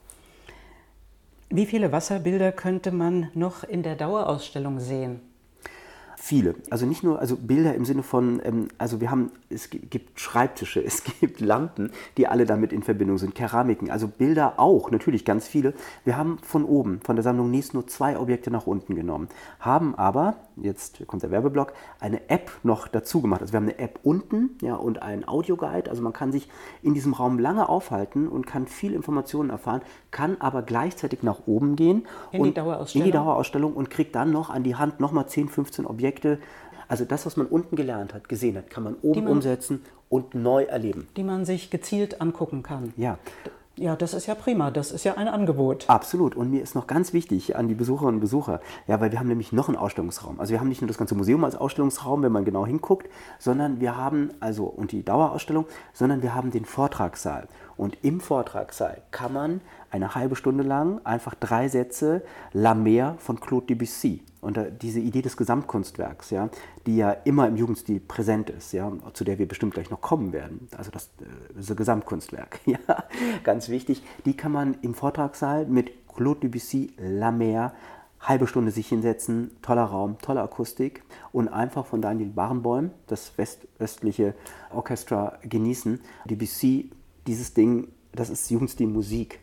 Wie viele Wasserbilder könnte man noch in der Dauerausstellung sehen? Viele. Also nicht nur Bilder im Sinne von, es gibt Schreibtische, es gibt Lampen, die alle damit in Verbindung sind, Keramiken, also Bilder auch, natürlich ganz viele. Wir haben von oben, von der Sammlung Nies, nur 2 Objekte nach unten genommen, haben aber, jetzt kommt der Werbeblock, eine App noch dazu gemacht. Also wir haben eine App unten, ja, und einen Audioguide, also man kann sich in diesem Raum lange aufhalten und kann viel Informationen erfahren, kann aber gleichzeitig nach oben gehen in die Dauerausstellung und kriegt dann noch an die Hand nochmal 10, 15 Objekte. Also das, was man unten gelernt hat, gesehen hat, kann man oben umsetzen und neu erleben. Die man sich gezielt angucken kann. Ja. Ja, das ist ja prima, das ist ja ein Angebot. Absolut. Und mir ist noch ganz wichtig an die Besucherinnen und Besucher, ja, weil wir haben nämlich noch einen Ausstellungsraum. Also wir haben nicht nur das ganze Museum als Ausstellungsraum, wenn man genau hinguckt, sondern wir haben, und die Dauerausstellung, sondern wir haben den Vortragssaal. Und im Vortragssaal kann man eine halbe Stunde lang einfach 3 Sätze La Mer von Claude Debussy und diese Idee des Gesamtkunstwerks, ja, die ja immer im Jugendstil präsent ist, ja, zu der wir bestimmt gleich noch kommen werden, also das Gesamtkunstwerk, ja, ganz wichtig, die kann man im Vortragssaal mit Claude Debussy La Mer halbe Stunde sich hinsetzen, toller Raum, tolle Akustik und einfach von Daniel Barenboim, das westöstliche Orchester, genießen. Debussy, dieses Ding, das ist Jugendstil Musik.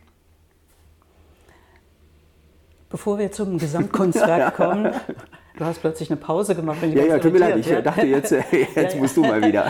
Bevor wir zum Gesamtkunstwerk kommen, du hast plötzlich eine Pause gemacht. Ja, tut mir leid, ich dachte jetzt musst du mal wieder.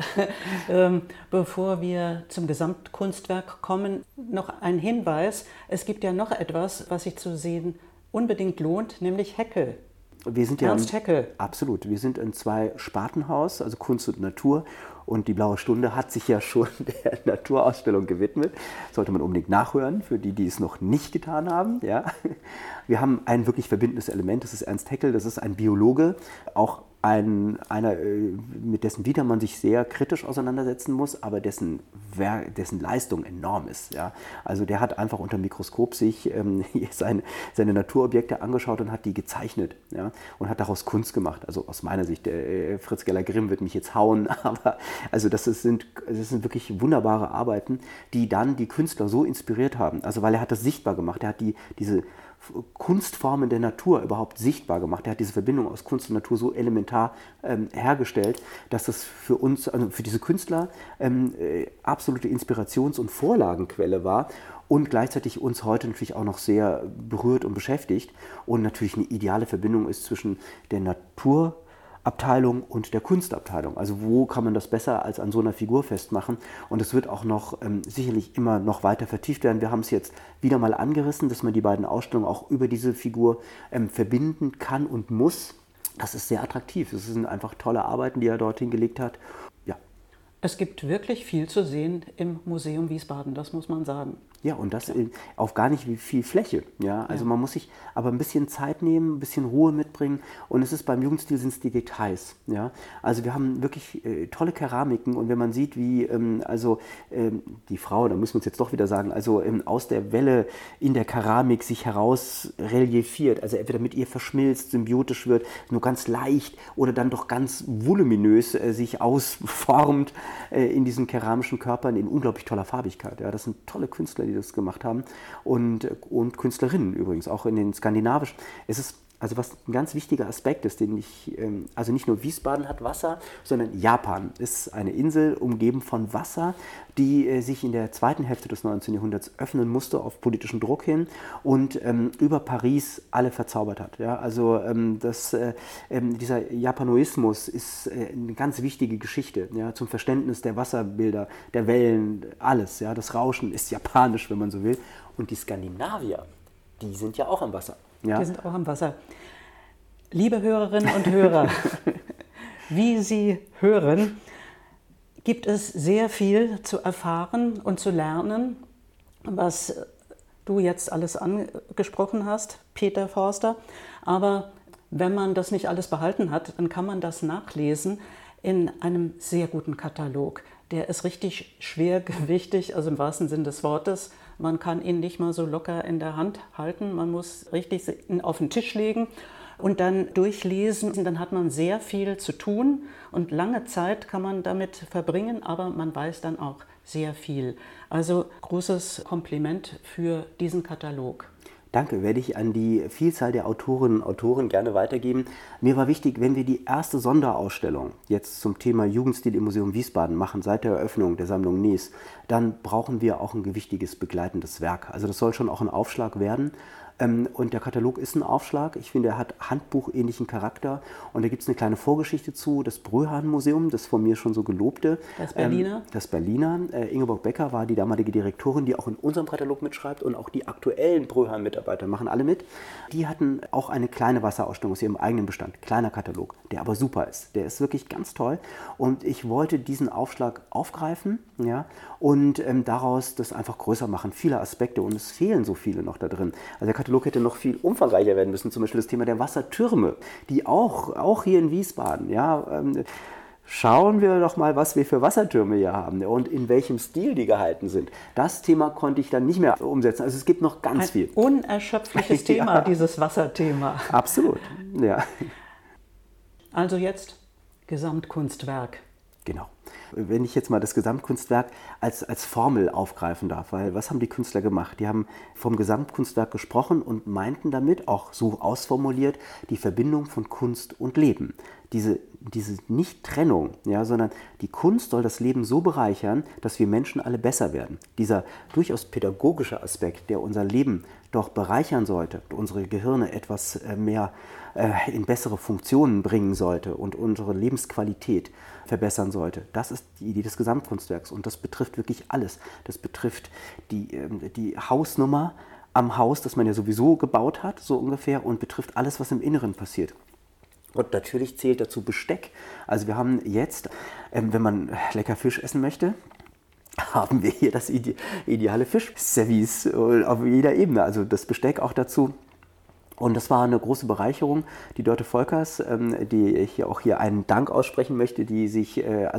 Bevor wir zum Gesamtkunstwerk kommen, noch ein Hinweis. Es gibt ja noch etwas, was sich zu sehen unbedingt lohnt, nämlich Haeckel. Wir sind Ernst Haeckel. Absolut. Wir sind in 2 Spartenhaus, also Kunst und Natur. Und die Blaue Stunde hat sich ja schon der Naturausstellung gewidmet. Sollte man unbedingt nachhören, für die, die es noch nicht getan haben. Ja. Wir haben ein wirklich verbindendes Element, das ist Ernst Haeckel, das ist ein Biologe, auch einer, mit dessen Vita man sich sehr kritisch auseinandersetzen muss, aber dessen Leistung enorm ist. Ja. Also der hat einfach unter dem Mikroskop sich seine Naturobjekte angeschaut und hat die gezeichnet, ja, und hat daraus Kunst gemacht. Also aus meiner Sicht, Fritz Geller-Grimm wird mich jetzt hauen, aber also das sind wirklich wunderbare Arbeiten, die dann die Künstler so inspiriert haben. Also weil er hat das sichtbar gemacht, er hat diese Kunstformen der Natur überhaupt sichtbar gemacht. Er hat diese Verbindung aus Kunst und Natur so elementar hergestellt, dass das für uns, also für diese Künstler, absolute Inspirations- und Vorlagenquelle war und gleichzeitig uns heute natürlich auch noch sehr berührt und beschäftigt und natürlich eine ideale Verbindung ist zwischen der Naturabteilung und der Kunstabteilung. Also wo kann man das besser als an so einer Figur festmachen? Und es wird auch noch sicherlich immer noch weiter vertieft werden. Wir haben es jetzt wieder mal angerissen, dass man die beiden Ausstellungen auch über diese Figur verbinden kann und muss. Das ist sehr attraktiv. Das sind einfach tolle Arbeiten, die er dort hingelegt hat. Ja. Es gibt wirklich viel zu sehen im Museum Wiesbaden, das muss man sagen. Ja, und das auf gar nicht viel Fläche. Ja? Also man muss sich aber ein bisschen Zeit nehmen, ein bisschen Ruhe mitbringen. Und es ist beim Jugendstil sind es die Details. Ja? Also wir haben wirklich tolle Keramiken. Und wenn man sieht, wie die Frau, da müssen wir uns jetzt doch wieder sagen, aus der Welle in der Keramik sich heraus reliefiert, also entweder mit ihr verschmilzt, symbiotisch wird, nur ganz leicht oder dann doch ganz voluminös sich ausformt in diesen keramischen Körpern in unglaublich toller Farbigkeit. Ja? Das sind tolle Künstler, die das gemacht haben und Künstlerinnen übrigens, auch in den skandinavischen. Es ist Also was ein ganz wichtiger Aspekt ist, also nicht nur Wiesbaden hat Wasser, sondern Japan ist eine Insel umgeben von Wasser, die sich in der zweiten Hälfte des 19. Jahrhunderts öffnen musste auf politischen Druck hin und über Paris alle verzaubert hat. Ja? Also dieser Japanoismus ist eine ganz wichtige Geschichte, ja? Zum Verständnis der Wasserbilder, der Wellen, alles. Ja? Das Rauschen ist japanisch, wenn man so will. Und die Skandinavier, die sind ja auch am Wasser. Ja. Die sind auch am Wasser. Liebe Hörerinnen und Hörer, wie Sie hören, gibt es sehr viel zu erfahren und zu lernen, was du jetzt alles angesprochen hast, Peter Forster. Aber wenn man das nicht alles behalten hat, dann kann man das nachlesen in einem sehr guten Katalog. Der ist richtig schwergewichtig, also im wahrsten Sinne des Wortes. Man kann ihn nicht mal so locker in der Hand halten, man muss richtig ihn auf den Tisch legen und dann durchlesen. Dann hat man sehr viel zu tun und lange Zeit kann man damit verbringen, aber man weiß dann auch sehr viel. Also großes Kompliment für diesen Katalog. Danke, werde ich an die Vielzahl der Autorinnen und Autoren gerne weitergeben. Mir war wichtig, wenn wir die erste Sonderausstellung jetzt zum Thema Jugendstil im Museum Wiesbaden machen, seit der Eröffnung der Sammlung Nees, dann brauchen wir auch ein gewichtiges begleitendes Werk. Also das soll schon auch ein Aufschlag werden. Und der Katalog ist ein Aufschlag. Ich finde, er hat handbuchähnlichen Charakter. Und da gibt es eine kleine Vorgeschichte zu. Das Bröhan-Museum, das von mir schon so gelobte. Das Berliner? Das Berliner. Ingeborg Becker war die damalige Direktorin, die auch in unserem Katalog mitschreibt. Und auch die aktuellen Bröhan-Mitarbeiter machen alle mit. Die hatten auch eine kleine Wasserausstellung aus ihrem eigenen Bestand. Kleiner Katalog, der aber super ist. Der ist wirklich ganz toll. Und ich wollte diesen Aufschlag aufgreifen, ja, und daraus das einfach größer machen. Viele Aspekte. Und es fehlen so viele noch da drin. Also der Katalog hätte noch viel umfangreicher werden müssen, zum Beispiel das Thema der Wassertürme, die auch hier in Wiesbaden, ja, schauen wir doch mal, was wir für Wassertürme hier haben und in welchem Stil die gehalten sind. Das Thema konnte ich dann nicht mehr umsetzen, also es gibt noch ganz viel. Ein unerschöpfliches Thema, ja. Dieses Wasserthema. Absolut, ja. Also jetzt Gesamtkunstwerk. Genau. Wenn ich jetzt mal das Gesamtkunstwerk als Formel aufgreifen darf, weil was haben die Künstler gemacht? Die haben vom Gesamtkunstwerk gesprochen und meinten damit, auch so ausformuliert, die Verbindung von Kunst und Leben. Diese Nicht-Trennung, ja, sondern die Kunst soll das Leben so bereichern, dass wir Menschen alle besser werden. Dieser durchaus pädagogische Aspekt, der unser Leben doch bereichern sollte, unsere Gehirne etwas mehr in bessere Funktionen bringen sollte und unsere Lebensqualität verbessern sollte. Das ist die Idee des Gesamtkunstwerks und das betrifft wirklich alles. Das betrifft die Hausnummer am Haus, das man ja sowieso gebaut hat, so ungefähr, und betrifft alles, was im Inneren passiert. Und natürlich zählt dazu Besteck. Also wir haben jetzt, wenn man lecker Fisch essen möchte, haben wir hier das ideale Fischservice auf jeder Ebene. Also das Besteck auch dazu. Und das war eine große Bereicherung. Die Dörte Volkers, die ich auch hier einen Dank aussprechen möchte, die sich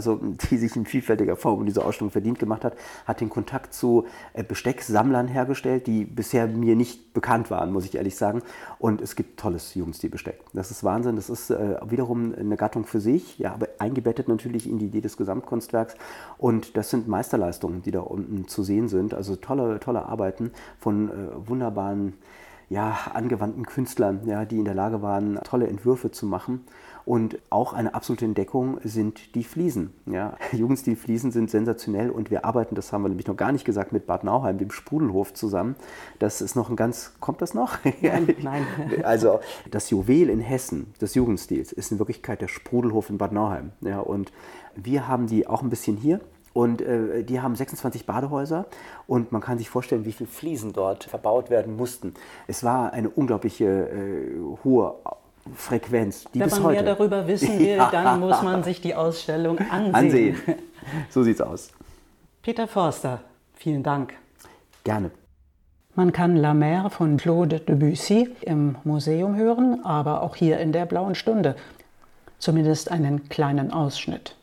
in vielfältiger Form in dieser Ausstellung verdient gemacht hat, hat den Kontakt zu Bestecksammlern hergestellt, die bisher mir nicht bekannt waren, muss ich ehrlich sagen. Und es gibt tolles Jugendstilbesteck. Das ist Wahnsinn. Das ist wiederum eine Gattung für sich, ja, aber eingebettet natürlich in die Idee des Gesamtkunstwerks. Und das sind Meisterleistungen, die da unten zu sehen sind. Also tolle Arbeiten von wunderbaren, ja, angewandten Künstlern, ja, die in der Lage waren, tolle Entwürfe zu machen. Und auch eine absolute Entdeckung sind die Fliesen. Ja. Jugendstilfliesen sind sensationell und wir arbeiten, das haben wir nämlich noch gar nicht gesagt, mit Bad Nauheim, dem Sprudelhof zusammen. Das ist noch kommt das noch? Nein. Also das Juwel in Hessen des Jugendstils ist in Wirklichkeit der Sprudelhof in Bad Nauheim. Ja, und wir haben die auch ein bisschen hier. Und die haben 26 Badehäuser und man kann sich vorstellen, wie viele Fliesen dort verbaut werden mussten. Es war eine unglaubliche hohe Frequenz, die bis heute... Wenn man mehr darüber wissen will, ja, dann muss man sich die Ausstellung ansehen. So sieht's aus. Peter Forster, vielen Dank. Gerne. Man kann La Mer von Claude Debussy im Museum hören, aber auch hier in der Blauen Stunde. Zumindest einen kleinen Ausschnitt.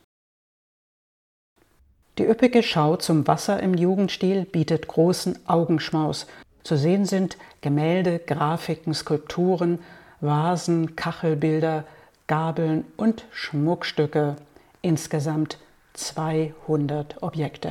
Die üppige Schau zum Wasser im Jugendstil bietet großen Augenschmaus. Zu sehen sind Gemälde, Grafiken, Skulpturen, Vasen, Kachelbilder, Gabeln und Schmuckstücke. Insgesamt 200 Objekte.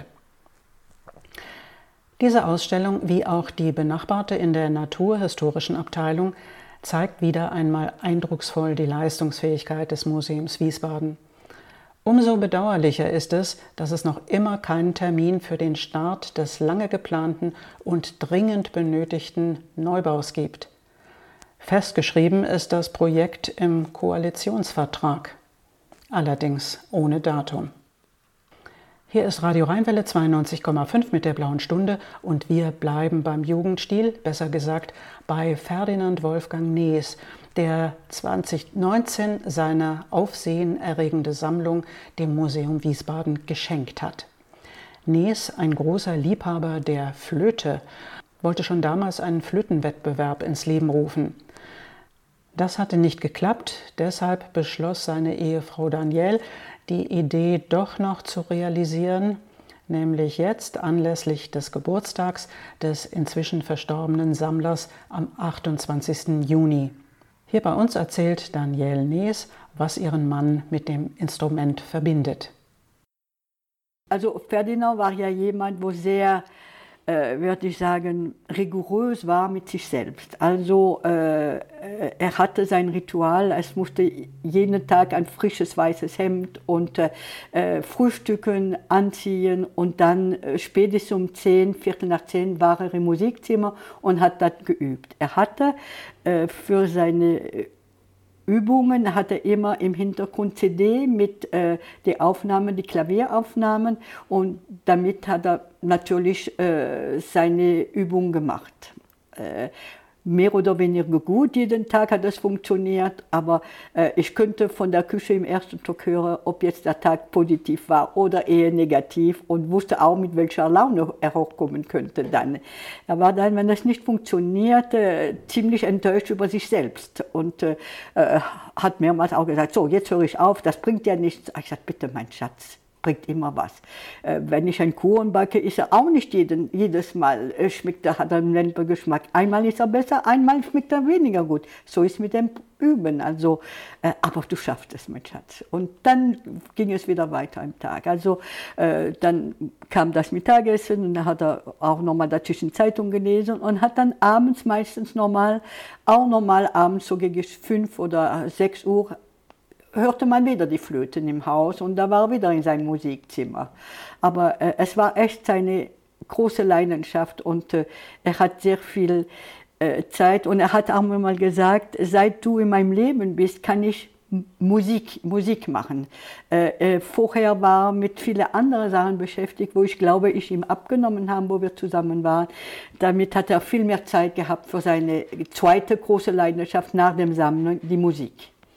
Diese Ausstellung, wie auch die benachbarte in der Naturhistorischen Abteilung, zeigt wieder einmal eindrucksvoll die Leistungsfähigkeit des Museums Wiesbaden. Umso bedauerlicher ist es, dass es noch immer keinen Termin für den Start des lange geplanten und dringend benötigten Neubaus gibt. Festgeschrieben ist das Projekt im Koalitionsvertrag, allerdings ohne Datum. Hier ist Radio Rheinwelle 92,5 mit der Blauen Stunde und wir bleiben beim Jugendstil, besser gesagt bei Ferdinand Wolfgang Nees, der 2019 seine aufsehenerregende Sammlung dem Museum Wiesbaden geschenkt hat. Nees, ein großer Liebhaber der Flöte, wollte schon damals einen Flötenwettbewerb ins Leben rufen. Das hatte nicht geklappt, deshalb beschloss seine Ehefrau Danielle, die Idee doch noch zu realisieren, nämlich jetzt anlässlich des Geburtstags des inzwischen verstorbenen Sammlers am 28. Juni. Hier bei uns erzählt Danielle Nees, was ihren Mann mit dem Instrument verbindet. Also Ferdinand war ja jemand, wo sehr, würde ich sagen, rigourös war mit sich selbst. Also er hatte sein Ritual, es musste jeden Tag ein frisches weißes Hemd und frühstücken, anziehen und dann spätestens um 10, Viertel nach 10 war er im Musikzimmer und hat das geübt. Er hatte für seine Übungen hat er immer im Hintergrund CD mit die Aufnahmen, die Klavieraufnahmen und damit hat er natürlich seine Übung gemacht. Mehr oder weniger gut, jeden Tag hat das funktioniert, aber ich könnte von der Küche im ersten Stock hören, ob jetzt der Tag positiv war oder eher negativ und wusste auch, mit welcher Laune er hochkommen könnte dann. Er war dann, wenn das nicht funktionierte, ziemlich enttäuscht über sich selbst und hat mehrmals auch gesagt, so, jetzt höre ich auf, das bringt ja nichts. Ich sagte, bitte, mein Schatz, bringt immer was. Wenn ich einen Kuchen backe, ist er auch nicht jedes Mal schmeckt er, hat er einen Ländlergeschmack. Einmal ist er besser, einmal schmeckt er weniger gut. So ist mit dem Üben. Also, aber du schaffst es, mein Schatz. Und dann ging es wieder weiter im Tag. Also dann kam das Mittagessen und dann hat er auch nochmal dazwischen Zeitung gelesen und hat dann abends meistens normal abends so gegen 5 oder 6 Uhr hörte man wieder die Flöten im Haus und da war er wieder in seinem Musikzimmer. Aber es war echt seine große Leidenschaft und er hat sehr viel Zeit und er hat auch mal gesagt, seit du in meinem Leben bist, kann ich Musik machen. Vorher war er mit vielen anderen Sachen beschäftigt, wo ich glaube, ich ihm abgenommen habe, wo wir zusammen waren. Damit hat er viel mehr Zeit gehabt für seine zweite große Leidenschaft nach dem Sammeln, die Musik.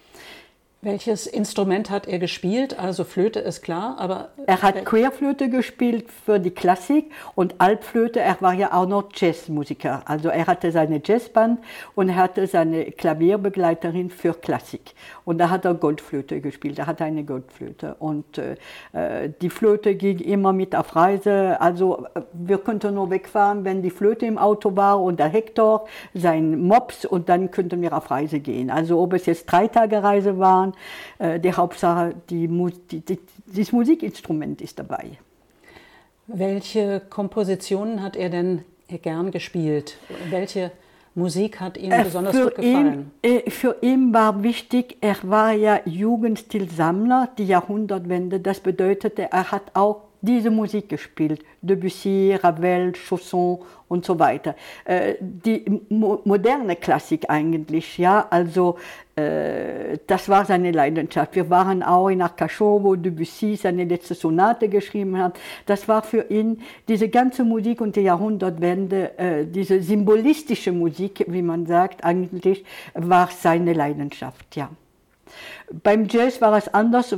Welches Instrument hat er gespielt? Also Flöte ist klar, aber... Er hat Querflöte gespielt für die Klassik und Altflöte, er war ja auch noch Jazzmusiker. Also er hatte seine Jazzband und er hatte seine Klavierbegleiterin für Klassik. Und da hat er Goldflöte gespielt, er hatte eine Goldflöte. Und die Flöte ging immer mit auf Reise. Also wir konnten nur wegfahren, wenn die Flöte im Auto war und der Hector, sein Mops und dann könnten wir auf Reise gehen. Also ob es jetzt 3 Tage Reise waren, die Hauptsache, das Musikinstrument ist dabei. Welche Kompositionen hat er denn gern gespielt? Welche Musik hat ihm besonders gut gefallen? Für ihn war wichtig, er war ja Jugendstilsammler, die Jahrhundertwende. Das bedeutete, er hat auch diese Musik gespielt, Debussy, Ravel, Chausson und so weiter. Die moderne Klassik eigentlich, ja, also das war seine Leidenschaft. Wir waren auch in Arcachon, wo Debussy seine letzte Sonate geschrieben hat. Das war für ihn diese ganze Musik und die Jahrhundertwende, diese symbolistische Musik, wie man sagt, eigentlich war seine Leidenschaft, ja. Beim Jazz war es anders,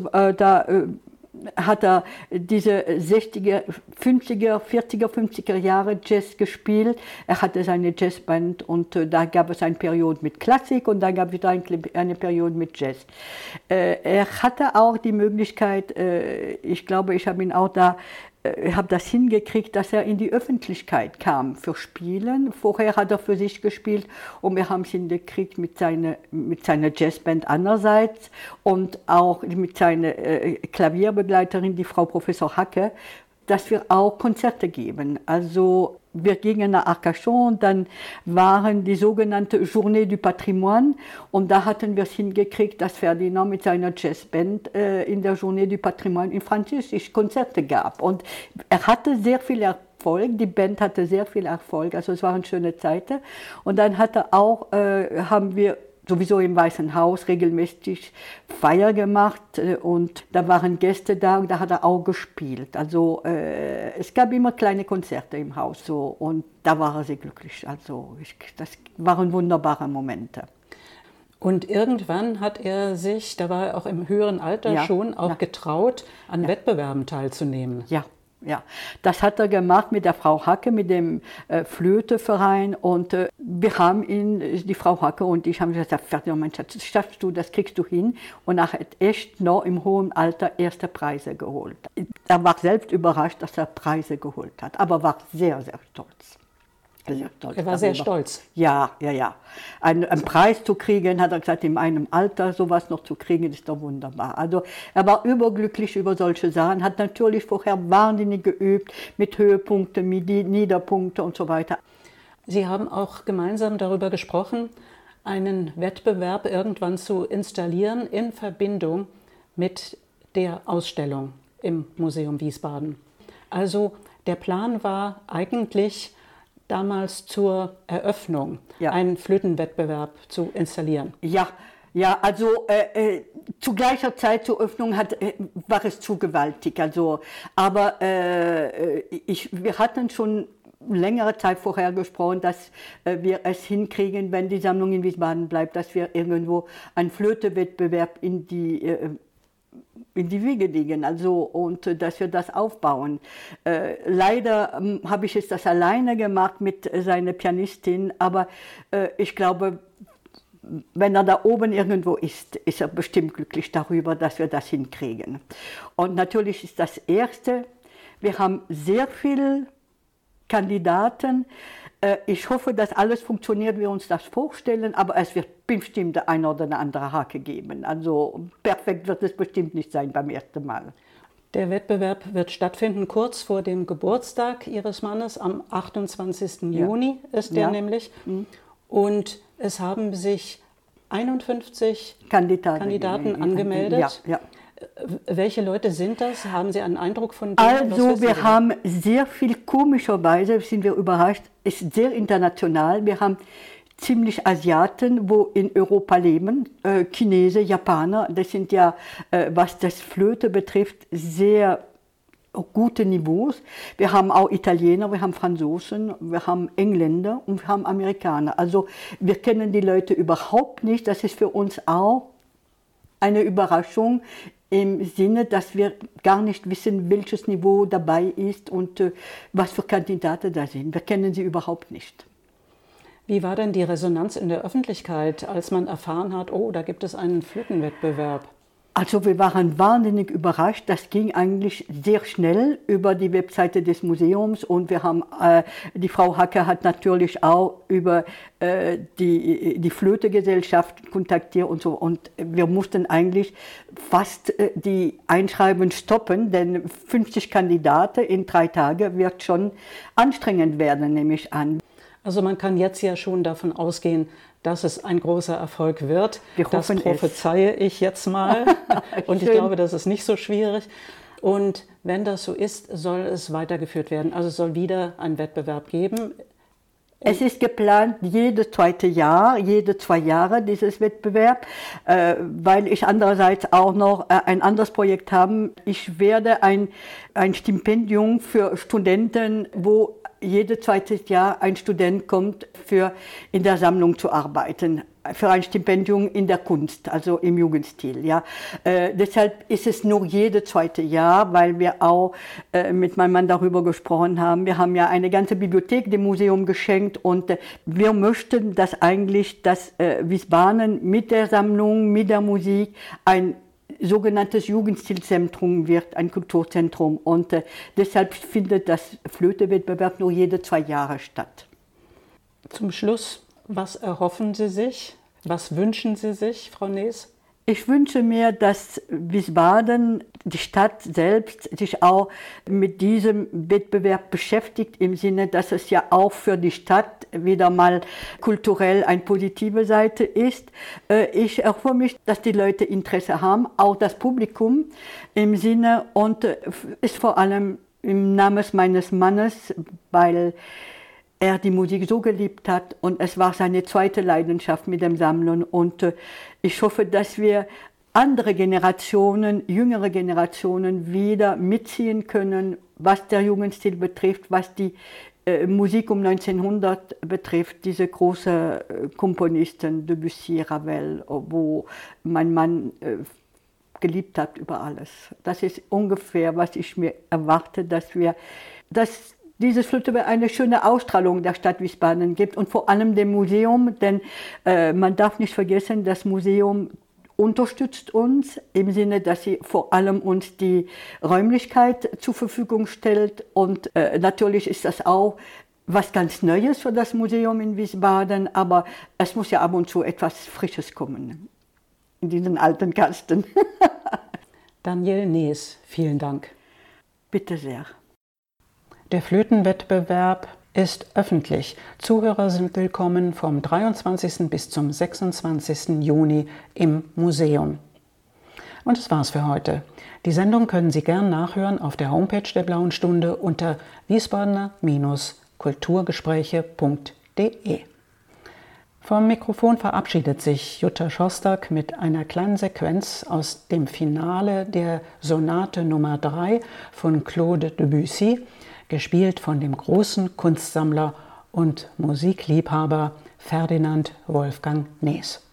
hat er diese 60er, 50er, 40er, 50er Jahre Jazz gespielt. Er hatte seine Jazzband und da gab es eine Periode mit Klassik und dann gab es eine Periode mit Jazz. Er hatte auch die Möglichkeit, ich glaube, ich habe ihn auch da habe das hingekriegt, dass er in die Öffentlichkeit kam für Spielen. Vorher hat er für sich gespielt und wir haben es hingekriegt mit seiner Jazzband andererseits und auch mit seiner Klavierbegleiterin, die Frau Professor Hacke, dass wir auch Konzerte geben. Also wir gingen nach Arcachon, dann waren die sogenannte Journée du Patrimoine und da hatten wir es hingekriegt, dass Ferdinand mit seiner Jazzband in der Journée du Patrimoine in Französisch Konzerte gab. Und er hatte sehr viel Erfolg, die Band hatte sehr viel Erfolg, also es waren schöne Zeiten. Und dann haben wir sowieso im Weißen Haus regelmäßig Feier gemacht und da waren Gäste da und da hat er auch gespielt. Also es gab immer kleine Konzerte im Haus so, und da war er sehr glücklich. Also das waren wunderbare Momente. Und irgendwann hat er sich, da war er auch im höheren Alter schon, auch getraut, an Wettbewerben teilzunehmen. Ja. Ja, das hat er gemacht mit der Frau Hacke, mit dem Flöteverein, und wir haben die Frau Hacke und ich haben gesagt, Ferdinand, mein Schatz, das schaffst du, das kriegst du hin, und er hat echt noch im hohen Alter erste Preise geholt. Er war selbst überrascht, dass er Preise geholt hat, aber war sehr, sehr stolz. Er war sehr stolz. Ja. Einen Preis zu kriegen, hat er gesagt, in meinem Alter sowas noch zu kriegen, ist doch wunderbar. Also er war überglücklich über solche Sachen, hat natürlich vorher wahnsinnig geübt mit Höhepunkten, mit Niederpunkten und so weiter. Sie haben auch gemeinsam darüber gesprochen, einen Wettbewerb irgendwann zu installieren in Verbindung mit der Ausstellung im Museum Wiesbaden. Also der Plan war eigentlich, damals zur Eröffnung einen Flötenwettbewerb zu installieren. Ja, also zu gleicher Zeit zur Öffnung war es zu gewaltig. Also, aber wir hatten schon längere Zeit vorher gesprochen, dass wir es hinkriegen, wenn die Sammlung in Wiesbaden bleibt, dass wir irgendwo einen Flötewettbewerb in die Wiege liegen, also, und dass wir das aufbauen. Leider habe ich das alleine gemacht mit seiner Pianistin, aber ich glaube, wenn er da oben irgendwo ist er bestimmt glücklich darüber, dass wir das hinkriegen. Und natürlich ist das Erste, wir haben sehr viele Kandidaten. Ich hoffe, dass alles funktioniert, wie wir uns das vorstellen, aber es wird bestimmt ein oder andere Hake geben. Also perfekt wird es bestimmt nicht sein beim ersten Mal. Der Wettbewerb wird stattfinden kurz vor dem Geburtstag Ihres Mannes, am 28. Juni ist der nämlich. Und es haben sich 51 Kandidaten angemeldet. Ja. Welche Leute sind das? Haben Sie einen Eindruck von denen? Also wir haben sehr viel, komischerweise sind wir überrascht, ist sehr international. Wir haben ziemlich Asiaten, wo in Europa leben, Chinesen, Japaner. Das sind ja, was das Flöte betrifft, sehr gute Niveaus. Wir haben auch Italiener, wir haben Franzosen, wir haben Engländer und wir haben Amerikaner. Also wir kennen die Leute überhaupt nicht. Das ist für uns auch eine Überraschung im Sinne, dass wir gar nicht wissen, welches Niveau dabei ist und was für Kandidaten da sind. Wir kennen sie überhaupt nicht. Wie war denn die Resonanz in der Öffentlichkeit, als man erfahren hat, oh, da gibt es einen Flötenwettbewerb? Also wir waren wahnsinnig überrascht. Das ging eigentlich sehr schnell über die Webseite des Museums, und wir haben, die Frau Hacke hat natürlich auch über die Flötegesellschaft kontaktiert und so. Und wir mussten eigentlich fast die Einschreibung stoppen, denn 50 Kandidaten in 3 Tagen wird schon anstrengend werden, nehme ich an. Also man kann jetzt ja schon davon ausgehen, dass es ein großer Erfolg wird. Das prophezeie ich jetzt mal. Und ich glaube, das ist nicht so schwierig. Und wenn das so ist, soll es weitergeführt werden. Also es soll wieder einen Wettbewerb geben. Es ist geplant, jedes 2. Jahr, jede 2 Jahre dieses Wettbewerb, weil ich andererseits auch noch ein anderes Projekt habe. Ich werde ein Stipendium für Studenten, wo jedes 2. Jahr ein Student kommt, in der Sammlung zu arbeiten, für ein Stipendium in der Kunst, also im Jugendstil. Ja. Deshalb ist es nur jedes 2. Jahr, weil wir auch mit meinem Mann darüber gesprochen haben. Wir haben ja eine ganze Bibliothek dem Museum geschenkt, und wir möchten, dass eigentlich das Wiesbaden mit der Sammlung, mit der Musik ein sogenanntes Jugendstilzentrum wird, ein Kulturzentrum, und deshalb findet das Flötewettbewerb nur jede 2 Jahre statt. Zum Schluss, was erhoffen Sie sich? Was wünschen Sie sich, Frau Nees? Ich wünsche mir, dass Wiesbaden, die Stadt selbst, sich auch mit diesem Wettbewerb beschäftigt, im Sinne, dass es ja auch für die Stadt wieder mal kulturell eine positive Seite ist. Ich erhoffe mich, dass die Leute Interesse haben, auch das Publikum im Sinne, und ist vor allem im Namen meines Mannes, weil er die Musik so geliebt hat und es war seine zweite Leidenschaft mit dem Sammeln. Und ich hoffe, dass wir andere Generationen, jüngere Generationen wieder mitziehen können, was der Jugendstil betrifft, was die Musik um 1900 betrifft, diese großen Komponisten, Debussy, Ravel, wo mein Mann geliebt hat über alles. Das ist ungefähr, was ich mir erwarte, dass dieses Festival eine schöne Ausstrahlung der Stadt Wiesbaden gibt und vor allem dem Museum, denn man darf nicht vergessen, das Museum unterstützt uns im Sinne, dass sie vor allem uns die Räumlichkeit zur Verfügung stellt, und natürlich ist das auch was ganz Neues für das Museum in Wiesbaden, aber es muss ja ab und zu etwas Frisches kommen in diesen alten Kasten. Danielle Nees, vielen Dank. Bitte sehr. Der Flötenwettbewerb ist öffentlich. Zuhörer sind willkommen vom 23. bis zum 26. Juni im Museum. Und das war's für heute. Die Sendung können Sie gern nachhören auf der Homepage der Blauen Stunde unter wiesbadener-kulturgespräche.de. Vom Mikrofon verabschiedet sich Jutta Schostak mit einer kleinen Sequenz aus dem Finale der Sonate Nummer 3 von Claude Debussy, gespielt von dem großen Kunstsammler und Musikliebhaber Ferdinand Wolfgang Nees.